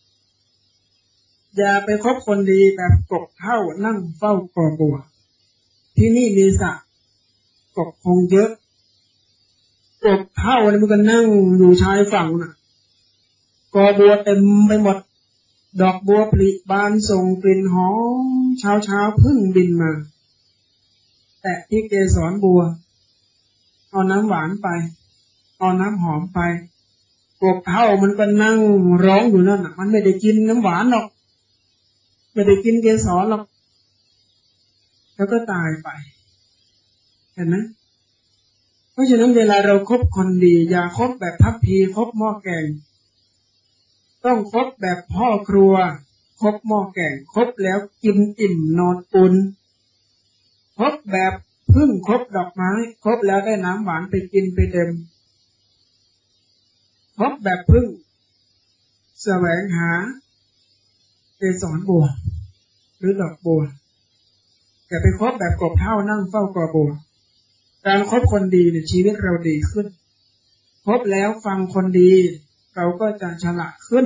อย่าไปคบคนดีแบบกบเท่านั่งเฝ้ากอบัวที่นี่มีสระกบคงเยอะกบเท่าเนี่ยมันก็นั่งอยู่ชายฝั่งน่ะกอบัวเต็มไปหมดดอกบัวผลิบานส่งกลิ่นหอมเช้าพึ่งบินมาแต่ที่เกสรบัวเอาน้ำหวานไปเอาน้ำหอมไปกบเท่ามันก็นั่งร้องอยู่นั่นน่ะมันไม่ได้กินน้ำหวานหรอกไม่ได้กินเกสรหรอกแล้วก็ตายไปเห็นไหมเพราะฉะนั้นเวลาเราคบคนดีอย่าคบแบบทัพพีคบหม้อแกงต้องคบแบบพ่อครัวคบหม้อแกงคบแล้วกินอิ่มนอนอุ่นคบแบบพึ่งคบดอกไม้คบแล้วได้น้ำหวานไปกินไปเต็มคบแบบพึ่งแสวงหาเกสรบัวหรือดอกบัวแต่ไปคบแบบกบเท่านั่งเฝ้ากอบัวการคบคนดีเนี่ยชีวิตเราดีขึ้นคบแล้วฟังคนดีเราก็จะฉลาดขึ้น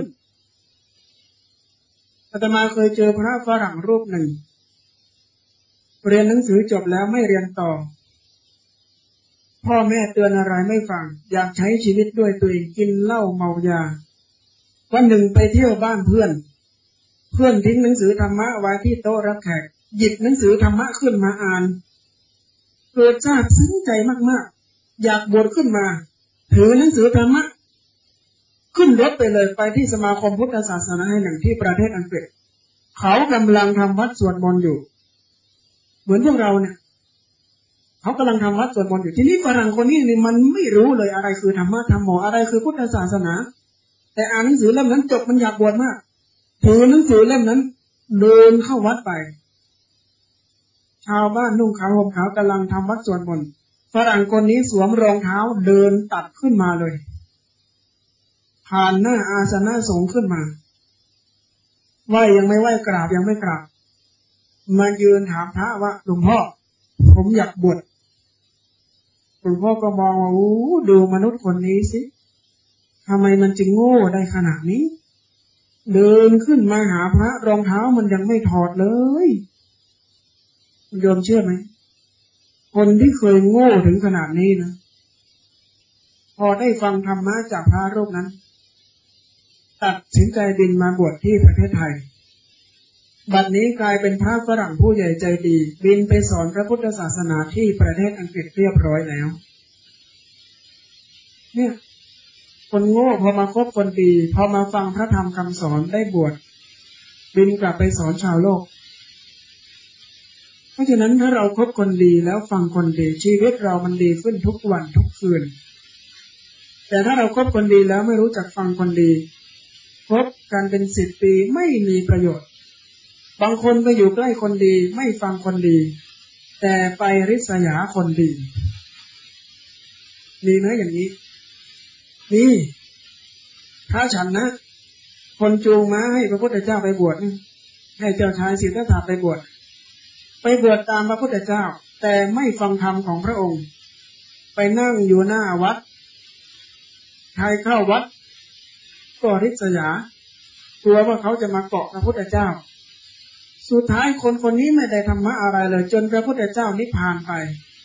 อาตมาเคยเจอพระฝรั่งรูปหนึ่งเรียนหนังสือจบแล้วไม่เรียนต่อพ่อแม่เตือนอะไรไม่ฟังอยากใช้ชีวิตด้วยตัวเองกินเหล้าเมายาวันหนึ่งไปเที่ยวบ้านเพื่อนทิ้งหนังสือธรรมะไว้ที่โต๊ะรับแขกหยิบหนังสือธรรมะขึ้นมาอ่านเกิดซาบซึ้งใจมากๆอยากบวชขึ้นมาถือหนังสือธรรมะขึ้นรถไปเลยไปที่สมาคมพุทธศาสนาแห่งหนึ่งที่ประเทศอังกฤษเขากำลังทำวัดสวดมนต์อยู่เหมือนพวกเราเนี่ยเขากำลังทำวัดสวดมนต์อยู่ที่นี่ฝรั่งคนนี้นี่มันไม่รู้เลยอะไรคือธรรมะธรรมโมอะไรคือพุทธศาสนาแต่อ่านหนังสือเล่มนั้นจบมันอยากบวชมากถือหนังสือเล่มนั้นเดินเข้าวัดไปชาวบ้านนุ่งขาวห่มขาวกำลังทำวัดสวดมนต์ฝรั่งคนนี้สวมรองเท้าเดินตัดขึ้นมาเลยผ่านหน้าอาสนะสงฆ์ขึ้นมาไหว้ยังไม่ไหว้กราบยังไม่กราบมายืนถามพระว่าหลวงพ่อผมอยากบวชหลวงพ่อก็มองว่าดูมนุษย์คนนี้สิทำไมมันจึงโง่ได้ขนาดนี้เดินขึ้นมาหาพระรองเท้ามันยังไม่ถอดเลยโยมเชื่อไหมคนที่เคยโง่ถึงขนาดนี้นะพอได้ฟังธรรมะจากพระรูปนั้นตัดสินใจบินมาบวชที่ประเทศไทยบัดนี้กลายเป็นพระฝรั่งผู้ใหญ่ใจดีบินไปสอนพระพุทธศาสนาที่ประเทศอังกฤษเรียบร้อยแล้วเนี่ยคนโง่พอมาคบคนดีพอมาฟังพระธรรมคำสอนได้บวชบินกลับไปสอนชาวโลกเพราะฉะนั้นถ้าเราคบคนดีแล้วฟังคนดีชีวิตเรามันดีขึ้นทุกวันทุกคืนแต่ถ้าเราคบคนดีแล้วไม่รู้จักฟังคนดีคบกันเป็น10 ปีไม่มีประโยชน์บางคนก็อยู่ใกล้คนดีไม่ฟังคนดีแต่ไปริษยาคนดีมีไหมอย่างนี้นี่ถ้าฉันนะคนจูงม้าให้พระพุทธเจ้าไปบวชให้เจ้าชายสิทธัตถะไปบวชตามพระพุทธเจ้าแต่ไม่ฟังธรรมของพระองค์ไปนั่งอยู่หน้าวัดใครเข้าวัดก็ริษยากลัวว่าเขาจะมาเกาะพระพุทธเจ้าสุดท้ายคนคนนี้ไม่ได้ธรรมะอะไรเลยจนพระพุทธเจ้านิพพานไป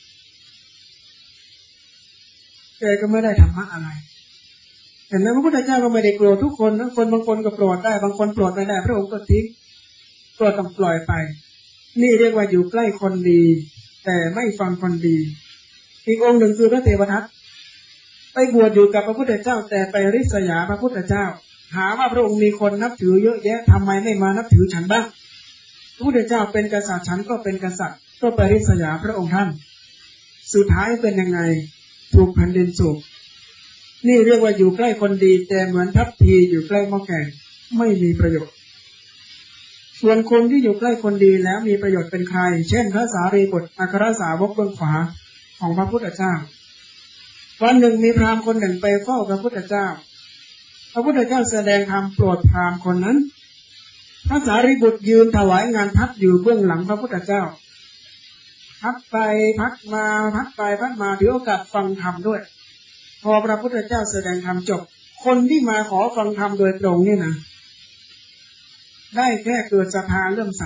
แกก็ไม่ได้ธรรมะอะไรเห็นไหมพระพุทธเจ้าก็ไม่ได้โกรธทุกคนนะคนบางคนก็โกรธได้บางคนโกรธไม่ได้พระองค์ก็ทิ้งก็ต้องปล่อยไปนี่เรียกว่าอยู่ใกล้คนดีแต่ไม่ฟังคนดีอีกองค์หนึ่งคือพระเทวทัตไปบวชอยู่กับพระพุทธเจ้าแต่ไปริษยาพระพุทธเจ้าหาว่าพระองค์มีคนนับถือเยอะแยะทำไมไม่มานับถือฉันบ้างพระพุทธเจ้าเป็นกษัตริย์ฉันก็เป็นกษัตริย์ก็ไปริษยาพระองค์ท่านสุดท้ายเป็นยังไงถูกแผ่นดินสูบนี่เรียกว่าอยู่ใกล้คนดีแต่เหมือนทัพพีอยู่ใกล้หม้อแกงไม่มีประโยชน์ส่วนคนที่อยู่ใกล้คนดีแล้วมีประโยชน์เป็นใครเช่นพระสารีบุตรอัครสาวกเบื้องขวาของพระพุทธเจ้าวันหนึ่งมีพราหมณ์คนหนึ่งไปเฝ้าพระพุทธเจ้าพระพุทธเจ้าแสดงธรรมโปรดพราหมณ์คนนั้นพระสารีบุตรยืนถวายงานพัดอยู่เบื้องหลังพระพุทธเจ้าพัดไปพัดมาพัดไปพัดมาถือโอกาสฟังธรรมด้วยพอพระพุทธเจ้าแสดงธรรมจบคนที่มาขอฟังธรรมโดยตรงนี่นะได้แค่เกิดศรัทธาเลื่อมใส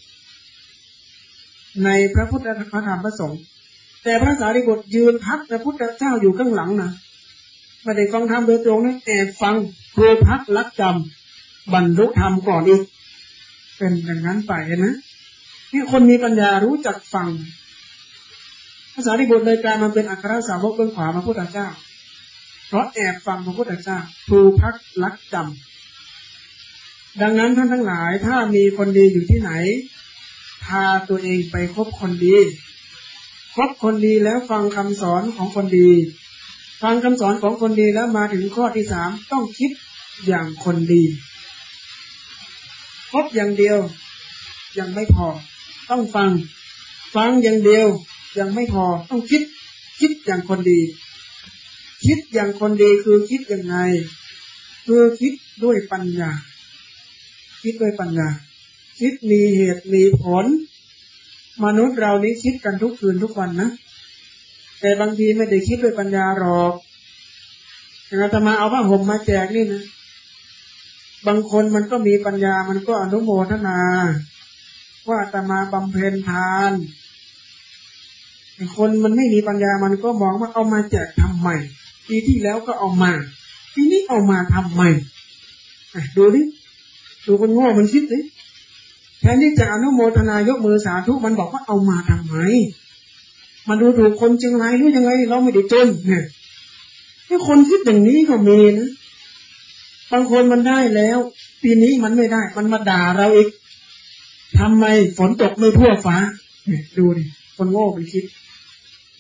ในพระพุทธพระธรรมพระสงฆ์แต่พระสารีบุตรยืนพักพระพุทธเจ้าอยู่ข้างหลังนะไม่ได้ฟังธรรมโดยตรงนะแอบฟังครูพักลักจำบรรลุธรรมก่อนอีกเป็นอย่างนั้นไปเห็นไหมนี่คนมีปัญญารู้จักฟังพระสารีบุตรเลยกลายมาเป็นอัครสาวกเบื้องขวาพระพุทธเจ้าเพราะแอบฟังพระพุทธเจ้าครูพักลักจำดังนั้นท่านทั้งหลายถ้ามีคนดีอยู่ที่ไหนพาตัวเองไปคบคนดีคบคนดีแล้วฟังคำสอนของคนดีฟังคำสอนของคนดีแล้วมาถึงข้อที่3ต้องคิดอย่างคนดีคบอย่างเดียวยังไม่พอต้องฟังอย่างเดียวยังไม่พอต้องคิดอย่างคนดีคิดอย่างคนดีคือคิดยังไงคือคิดด้วยปัญญาคิดด้วยปัญญาคิดมีเหตุมีผลมนุษย์เรานี้คิดกันทุกคืนทุกวันนะแต่บางทีไม่ได้คิดด้วยปัญญาหรอกอย่างอาตมาเอาผ้าห่มมาแจกนี่นะบางคนมันก็มีปัญญามันก็อนุโมทนาว่าอาตมาบำเพ็ญทานคนมันไม่มีปัญญามันก็มองว่าเอามาแจกทำไมปีที่แล้วก็เอามาปีนี้เอามาทำไมดูดิดูคนโง่มันคิดดิแทนที่จะอนุโมทนายกมือสาธุมันบอกว่าเอามาทำไมมันดูถูกคนเชียงรายหรือยังไงเราไม่ได้จนเนี่ยที่คนคิดอย่างนี้ก็มีนะบางคนมันได้แล้วปีนี้มันไม่ได้มันมาด่าเราอีกทำไมฝนตกไม่ทั่วฟ้าเนี่ยดูดิคนโง่มันคิด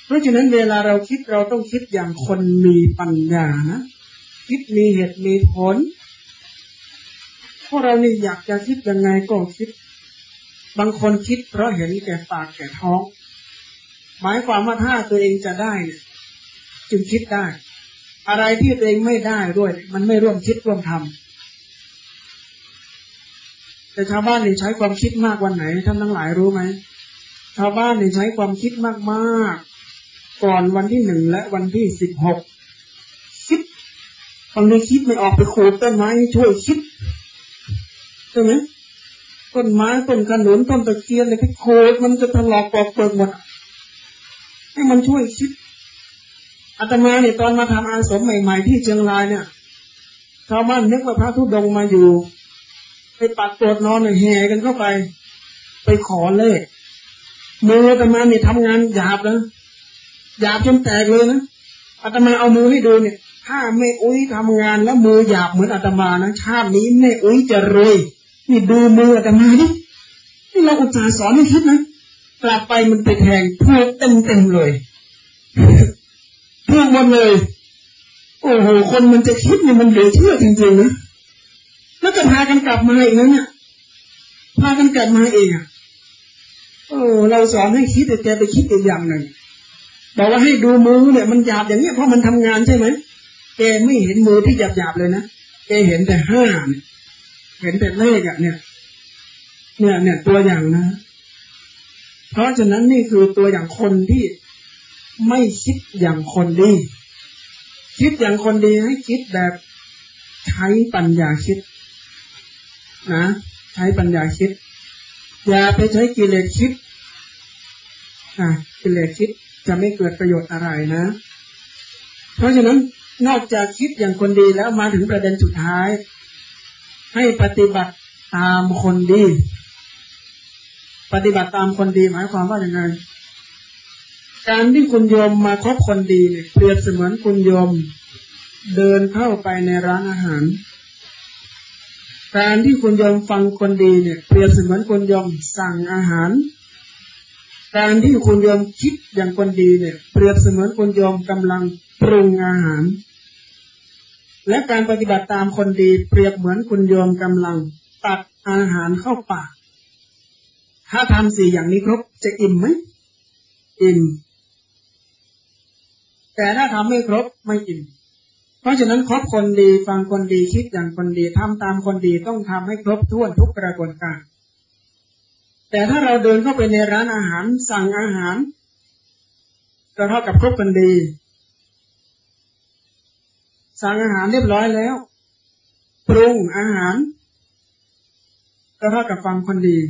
เพราะฉะนั้นเวลาเราคิดเราต้องคิดอย่างคนมีปัญญานะคิดมีเหตุมีผลพวกเรานี่อยากจะคิดยังไงก็คิดบางคนคิดเพราะเห็นแก่ปากแก่ท้องหมายความว่าถ้าตัวเองจะได้เนี่ยจึงคิดได้อะไรที่ตัวเองไม่ได้ด้วยมันไม่ร่วมคิดร่วมทำแต่ชาวบ้านนี่ใช้ความคิดมากวันไหนท่านทั้งหลายรู้ไหมชาวบ้านนี่ใช้ความคิดมากๆก่อนวันที่1และวันที่16คิดบางทีคิดไม่ออกไปขูดต้นไม้ช่วยคิดใช่ไหมต้นไม้ต้นขนุนต้นตะเคียนเนี่ยไปโคดมันจะถลอกปอกเปลือกหมดให้มันช่วยคิดอาตมาเนี่ยตอนมาทำอาสมใหม่ๆที่เชียงรายเนี่ยชาวบ้านนึกว่าพระธุดงค์มาอยู่ไปปักโกรธนอนแห่กันเข้าไปขอเลขมืออาตมาเนี่ยทำงานหยาบนะหยาบจนแตกเลยนะอาตมาเอามือให้ดูเนี่ยถ้าแม่อุ้ยทำงานแล้วมือหยาบเหมือนอาตมานะชาตินี้แม่อุ้ยจะรวยนี่ดูมืออาตมาดินี่เราอุตส่าห์สอนให้คิดนะกลับไปมันไปแทงพูดเต็มเลยพูดหมดเลยโอ้โหคนมันจะคิดเนี่ยมันเหลือเชื่อจริงๆนะแล้วก็พากันกลับมาอีกนะเนี่ยพากันกลับมาเองอ่ะเราสอนให้คิดแต่แกไปคิดอีกอย่างหนึ่งบอกว่าให้ดูมือเนี่ยมันหยาบอย่างเนี้ยเพราะมันทำงานใช่ไหมแกไม่เห็นมือที่หยาบๆเลยนะแกเห็นแต่5เนี่ยเห็นแต่เลขอ่ะเนี่ยตัวอย่างนะเพราะฉะนั้นนี่คือตัวอย่างคนที่ไม่คิดอย่างคนดีคิดอย่างคนดีให้คิดแบบใช้ปัญญาคิดนะใช้ปัญญาคิดอย่าไปใช้กิเลสคิดกิเลสคิดจะไม่เกิดประโยชน์อะไรนะเพราะฉะนั้นนอกจากคิดอย่างคนดีแล้วมาถึงประเด็นสุดท้ายให้ปฏิบัติตามคนดีปฏิบัติตามคนดีหมายความว่าอย่างไรการที่คุณโยมมาคบคนดีเนี่ยเปรียบเสมือนคุณโยมเดินเข้าไปในร้านอาหารการที่คุณโยมฟังคนดีเนี่ยเปรียบเสมือนคุณโยมสั่งอาหารการที่คุณโยมคิดอย่างคนดีเนี่ยเปรียบเสมือนคุณโยมกำลังปรุงอาหารและการปฏิบัติตามคนดีเปรียบเหมือนคุณโยมกำลังตักอาหารเข้าปากถ้าทำ4อย่างนี้ครบจะอิ่มไหมอิ่มแต่ถ้าทำไม่ครบไม่อิ่มเพราะฉะนั้นคบคนดีฟังคนดีคิดอย่างคนดีทำตามคนดีต้องทำให้ครบถ้วนทุกกระบวนการแต่ถ้าเราเดินเข้าไปในร้านอาหารสั่งอาหารก็เท่ากับคบคนดีสั่งอาหารเรียบร้อยแล้วปรุงอาหารก็เท่ากับฟังคนดี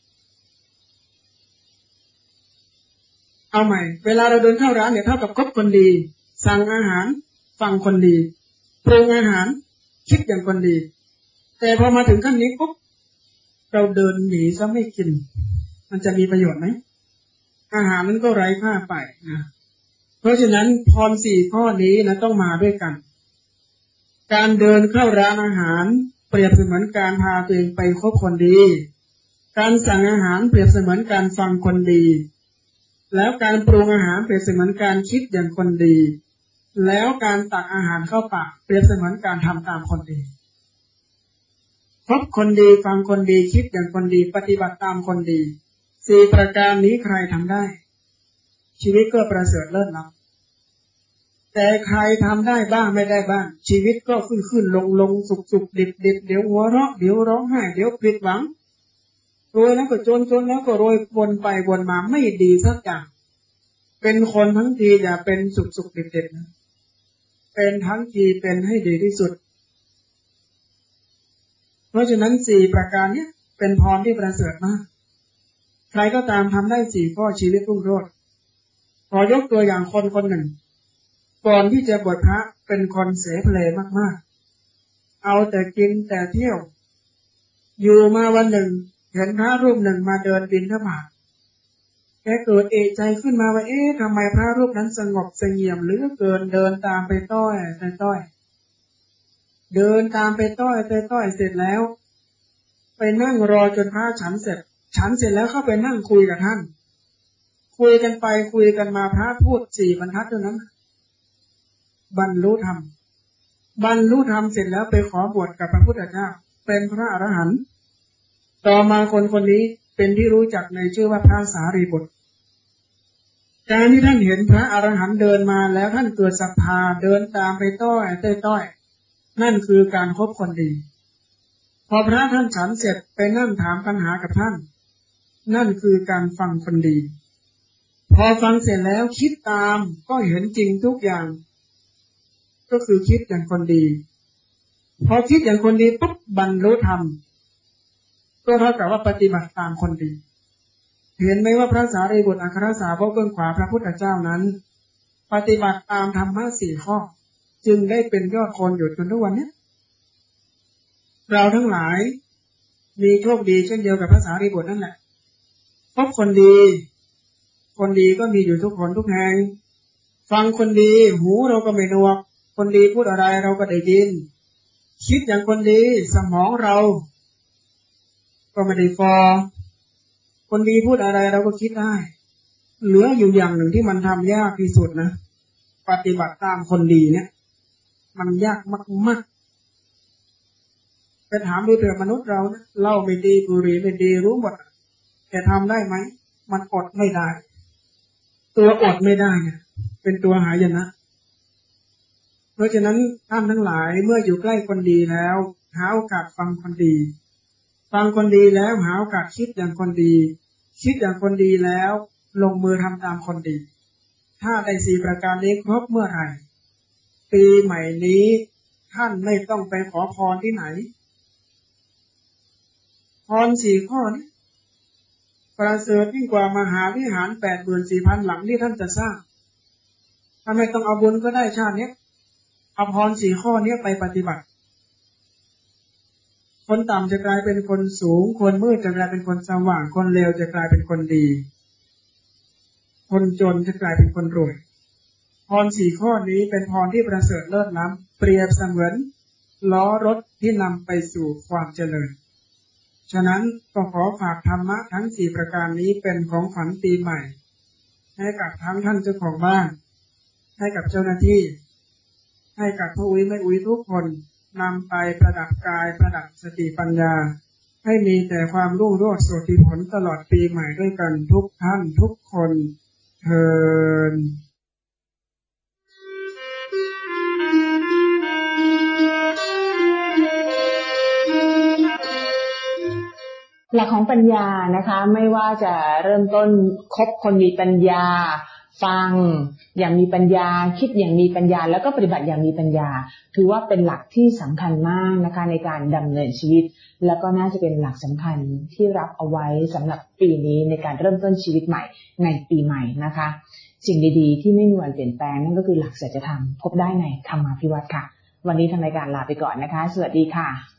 เอาใหม่เวลาเราเดินเข้าร้านเนี่ยเท่ากับคบคนดีสั่งอาหารฟังคนดีปรุงอาหารคิดอย่างคนดีแต่พอมาถึงขั้นนี้ปุ๊บเราเดินหนีซะไม่กินมันจะมีประโยชน์ไหมอาหารมันก็ไร้ค่าไปนะเพราะฉะนั้นพร4ข้อนี้นะต้องมาด้วยกันการเดินเข้าร้านอาหารเปรียบเสมือนการพาตัวเองไปคบคนดีการสั่งอาหารเปรียบเสมือนการฟังคนดีแล้วการปรุงอาหารเปรียบเสมือนการคิดอย่างคนดีแล้วการตักอาหารเข้าปากเปรียบเสมือนการทำตามคนดีคบคนดีฟังคนดีคิดอย่างคนดีปฏิบัติตามคนดี4ประการนี้ใครทำได้ชีวิตก็ประเสริฐเลิศล้ำแต่ใครทำได้บ้างไม่ได้บ้างชีวิตก็ขึ้นลงสุกดิบเดี๋ยวหัวเราะเดี๋ยวร้องไห้เดี๋ยวผิดหวังรวยแล้วก็จนแล้วก็รวยวนไปวนมาไม่ดีสักอย่างเป็นคนทั้งทีอย่าเป็นสุกดิบนะเป็นทั้งทีเป็นให้ดีที่สุดเพราะฉะนั้น4ประการนี้เป็นพรที่ประเสริฐมากใครก็ตามทำได้4ข้อชีวิตรุ่งโรจน์ขอยกตัวอย่างคนหนึ่งก่อนที่จะบวชพระเป็นคนเสเพลมากๆเอาแต่กินแต่เที่ยวอยู่มาวันหนึ่งเห็นพระรูปหนึ่งมาเดินบิณฑบาตแกเกิดเอะใจขึ้นมาว่าทำไมพระรูปนั้นสงบเสงี่ยมเหลือเกินเดินตามไปต้อยเดินตามไปต้อยเสร็จแล้วไปนั่งรอจนพระฉันเสร็จแล้วเข้าไปนั่งคุยกับท่านคุยกันไปคุยกันมาพระพูด4 บรรทัดเท่านั้นบรรลุธรรมเสร็จแล้วไปขอบวชกับพระพุทธเจ้าเป็นพระอรหันต์ต่อมาคนนี้เป็นที่รู้จักในชื่อว่าพระสารีบุตรการที่ท่านเห็นพระอรหันต์เดินมาแล้วท่านเกิดศรัทธาเดินตามไปต้อยนั่นคือการคบคนดีพอพระท่านฉันเสร็จไปนั่งถามปัญหากับท่านนั่นคือการฟังคนดีพอฟังเสร็จแล้วคิดตามก็เห็นจริงทุกอย่างก็คือคิดอย่างคนดีพอคิดอย่างคนดีปุ๊บบรรลุธรรมก็เท่ากับว่าปฏิบัติตามคนดีเห็นไหมว่าพระสารีบุตรอัครสาวกเบื้องขวาพระพุทธเจ้านั้นปฏิบัติตามธรรมะ4 ข้อจึงได้เป็นยอดคนอยู่จนทุกวันนี้เราทั้งหลายมีโชคดีเช่นเดียวกับพระสารีบุตรนั่นแหละพบคนดีก็มีอยู่ทุกคนทุกแห่งฟังคนดีหูเราก็ไม่หนวกคนดีพูดอะไรเราก็ได้ยินคิดอย่างคนดีสมองเราก็ไม่ได้ฟอคนดีพูดอะไรเราก็คิดได้เหลืออยู่อย่างหนึ่งที่มันทำยากที่สุดนะปฏิบัติตามคนดีเนี่ยมันยากมากๆไปถามดูเถอะมนุษย์เรานะเหล้าไม่ดีบุหรี่ไม่ดีรู้หมดแต่ทำได้ไหมมันอดไม่ได้ตัวอดไม่ได้เนี่ยเป็นตัวหายนะเพราะฉะนั้นท่านทั้งหลายเมื่ออยู่ใกล้คนดีแล้วหาโอกาสฟังคนดีฟังคนดีแล้วหาโอกาสคิดอย่างคนดีคิดอย่างคนดีแล้วลงมือทำตามคนดีถ้าได้4 ประการนี้ครบเมื่อไหร่ปีใหม่นี้ท่านไม่ต้องไปขอพรที่ไหนพร4 ข้อนี้ประเสริฐยิ่งกว่ามหาวิหาร 84,000 หลังที่ท่านจะสร้างถ้าไม่ต้องเอาบุญก็ได้ชาตินี้เอาพร4 ข้อนี้ไปปฏิบัติคนต่ำจะกลายเป็นคนสูงคนมืดจะกลายเป็นคนสว่างคนเลวจะกลายเป็นคนดีคนจนจะกลายเป็นคนรวยพร4 ข้อนี้เป็นพรที่ประเสริฐเลิศล้ำเปรียบเสมือนล้อรถที่นำไปสู่ความเจริญฉะนั้นก็ขอฝากธรรมะทั้ง4 ประการนี้เป็นของขวัญปีใหม่ให้กับทั้งท่านเจ้าของบ้านให้กับเจ้าหน้าที่ให้กับผู้อุ้ยไม่อุ้ยทุกคนนำไปประดับกายประดับสติปัญญาให้มีแต่ความรุ่งโรจน์โสติผลตลอดปีใหม่ด้วยกันทุกท่านทุกคนเทอญหลักของปัญญานะคะไม่ว่าจะเริ่มต้นคบคนมีปัญญาฟังอย่างมีปัญญาคิดอย่างมีปัญญาแล้วก็ปฏิบัติอย่างมีปัญญาถือว่าเป็นหลักที่สำคัญมากนะคะในการดำเนินชีวิตแล้วก็น่าจะเป็นหลักสำคัญที่รับเอาไว้สำหรับปีนี้ในการเริ่มต้นชีวิตใหม่ในปีใหม่นะคะสิ่งดีๆที่ไม่มีวันเปลี่ยนแปลงนั่นก็คือหลักสัจธรรมพบได้ในธรรมาภิวัตน์ค่ะวันนี้ทางรายการลาไปก่อนนะคะสวัสดีค่ะ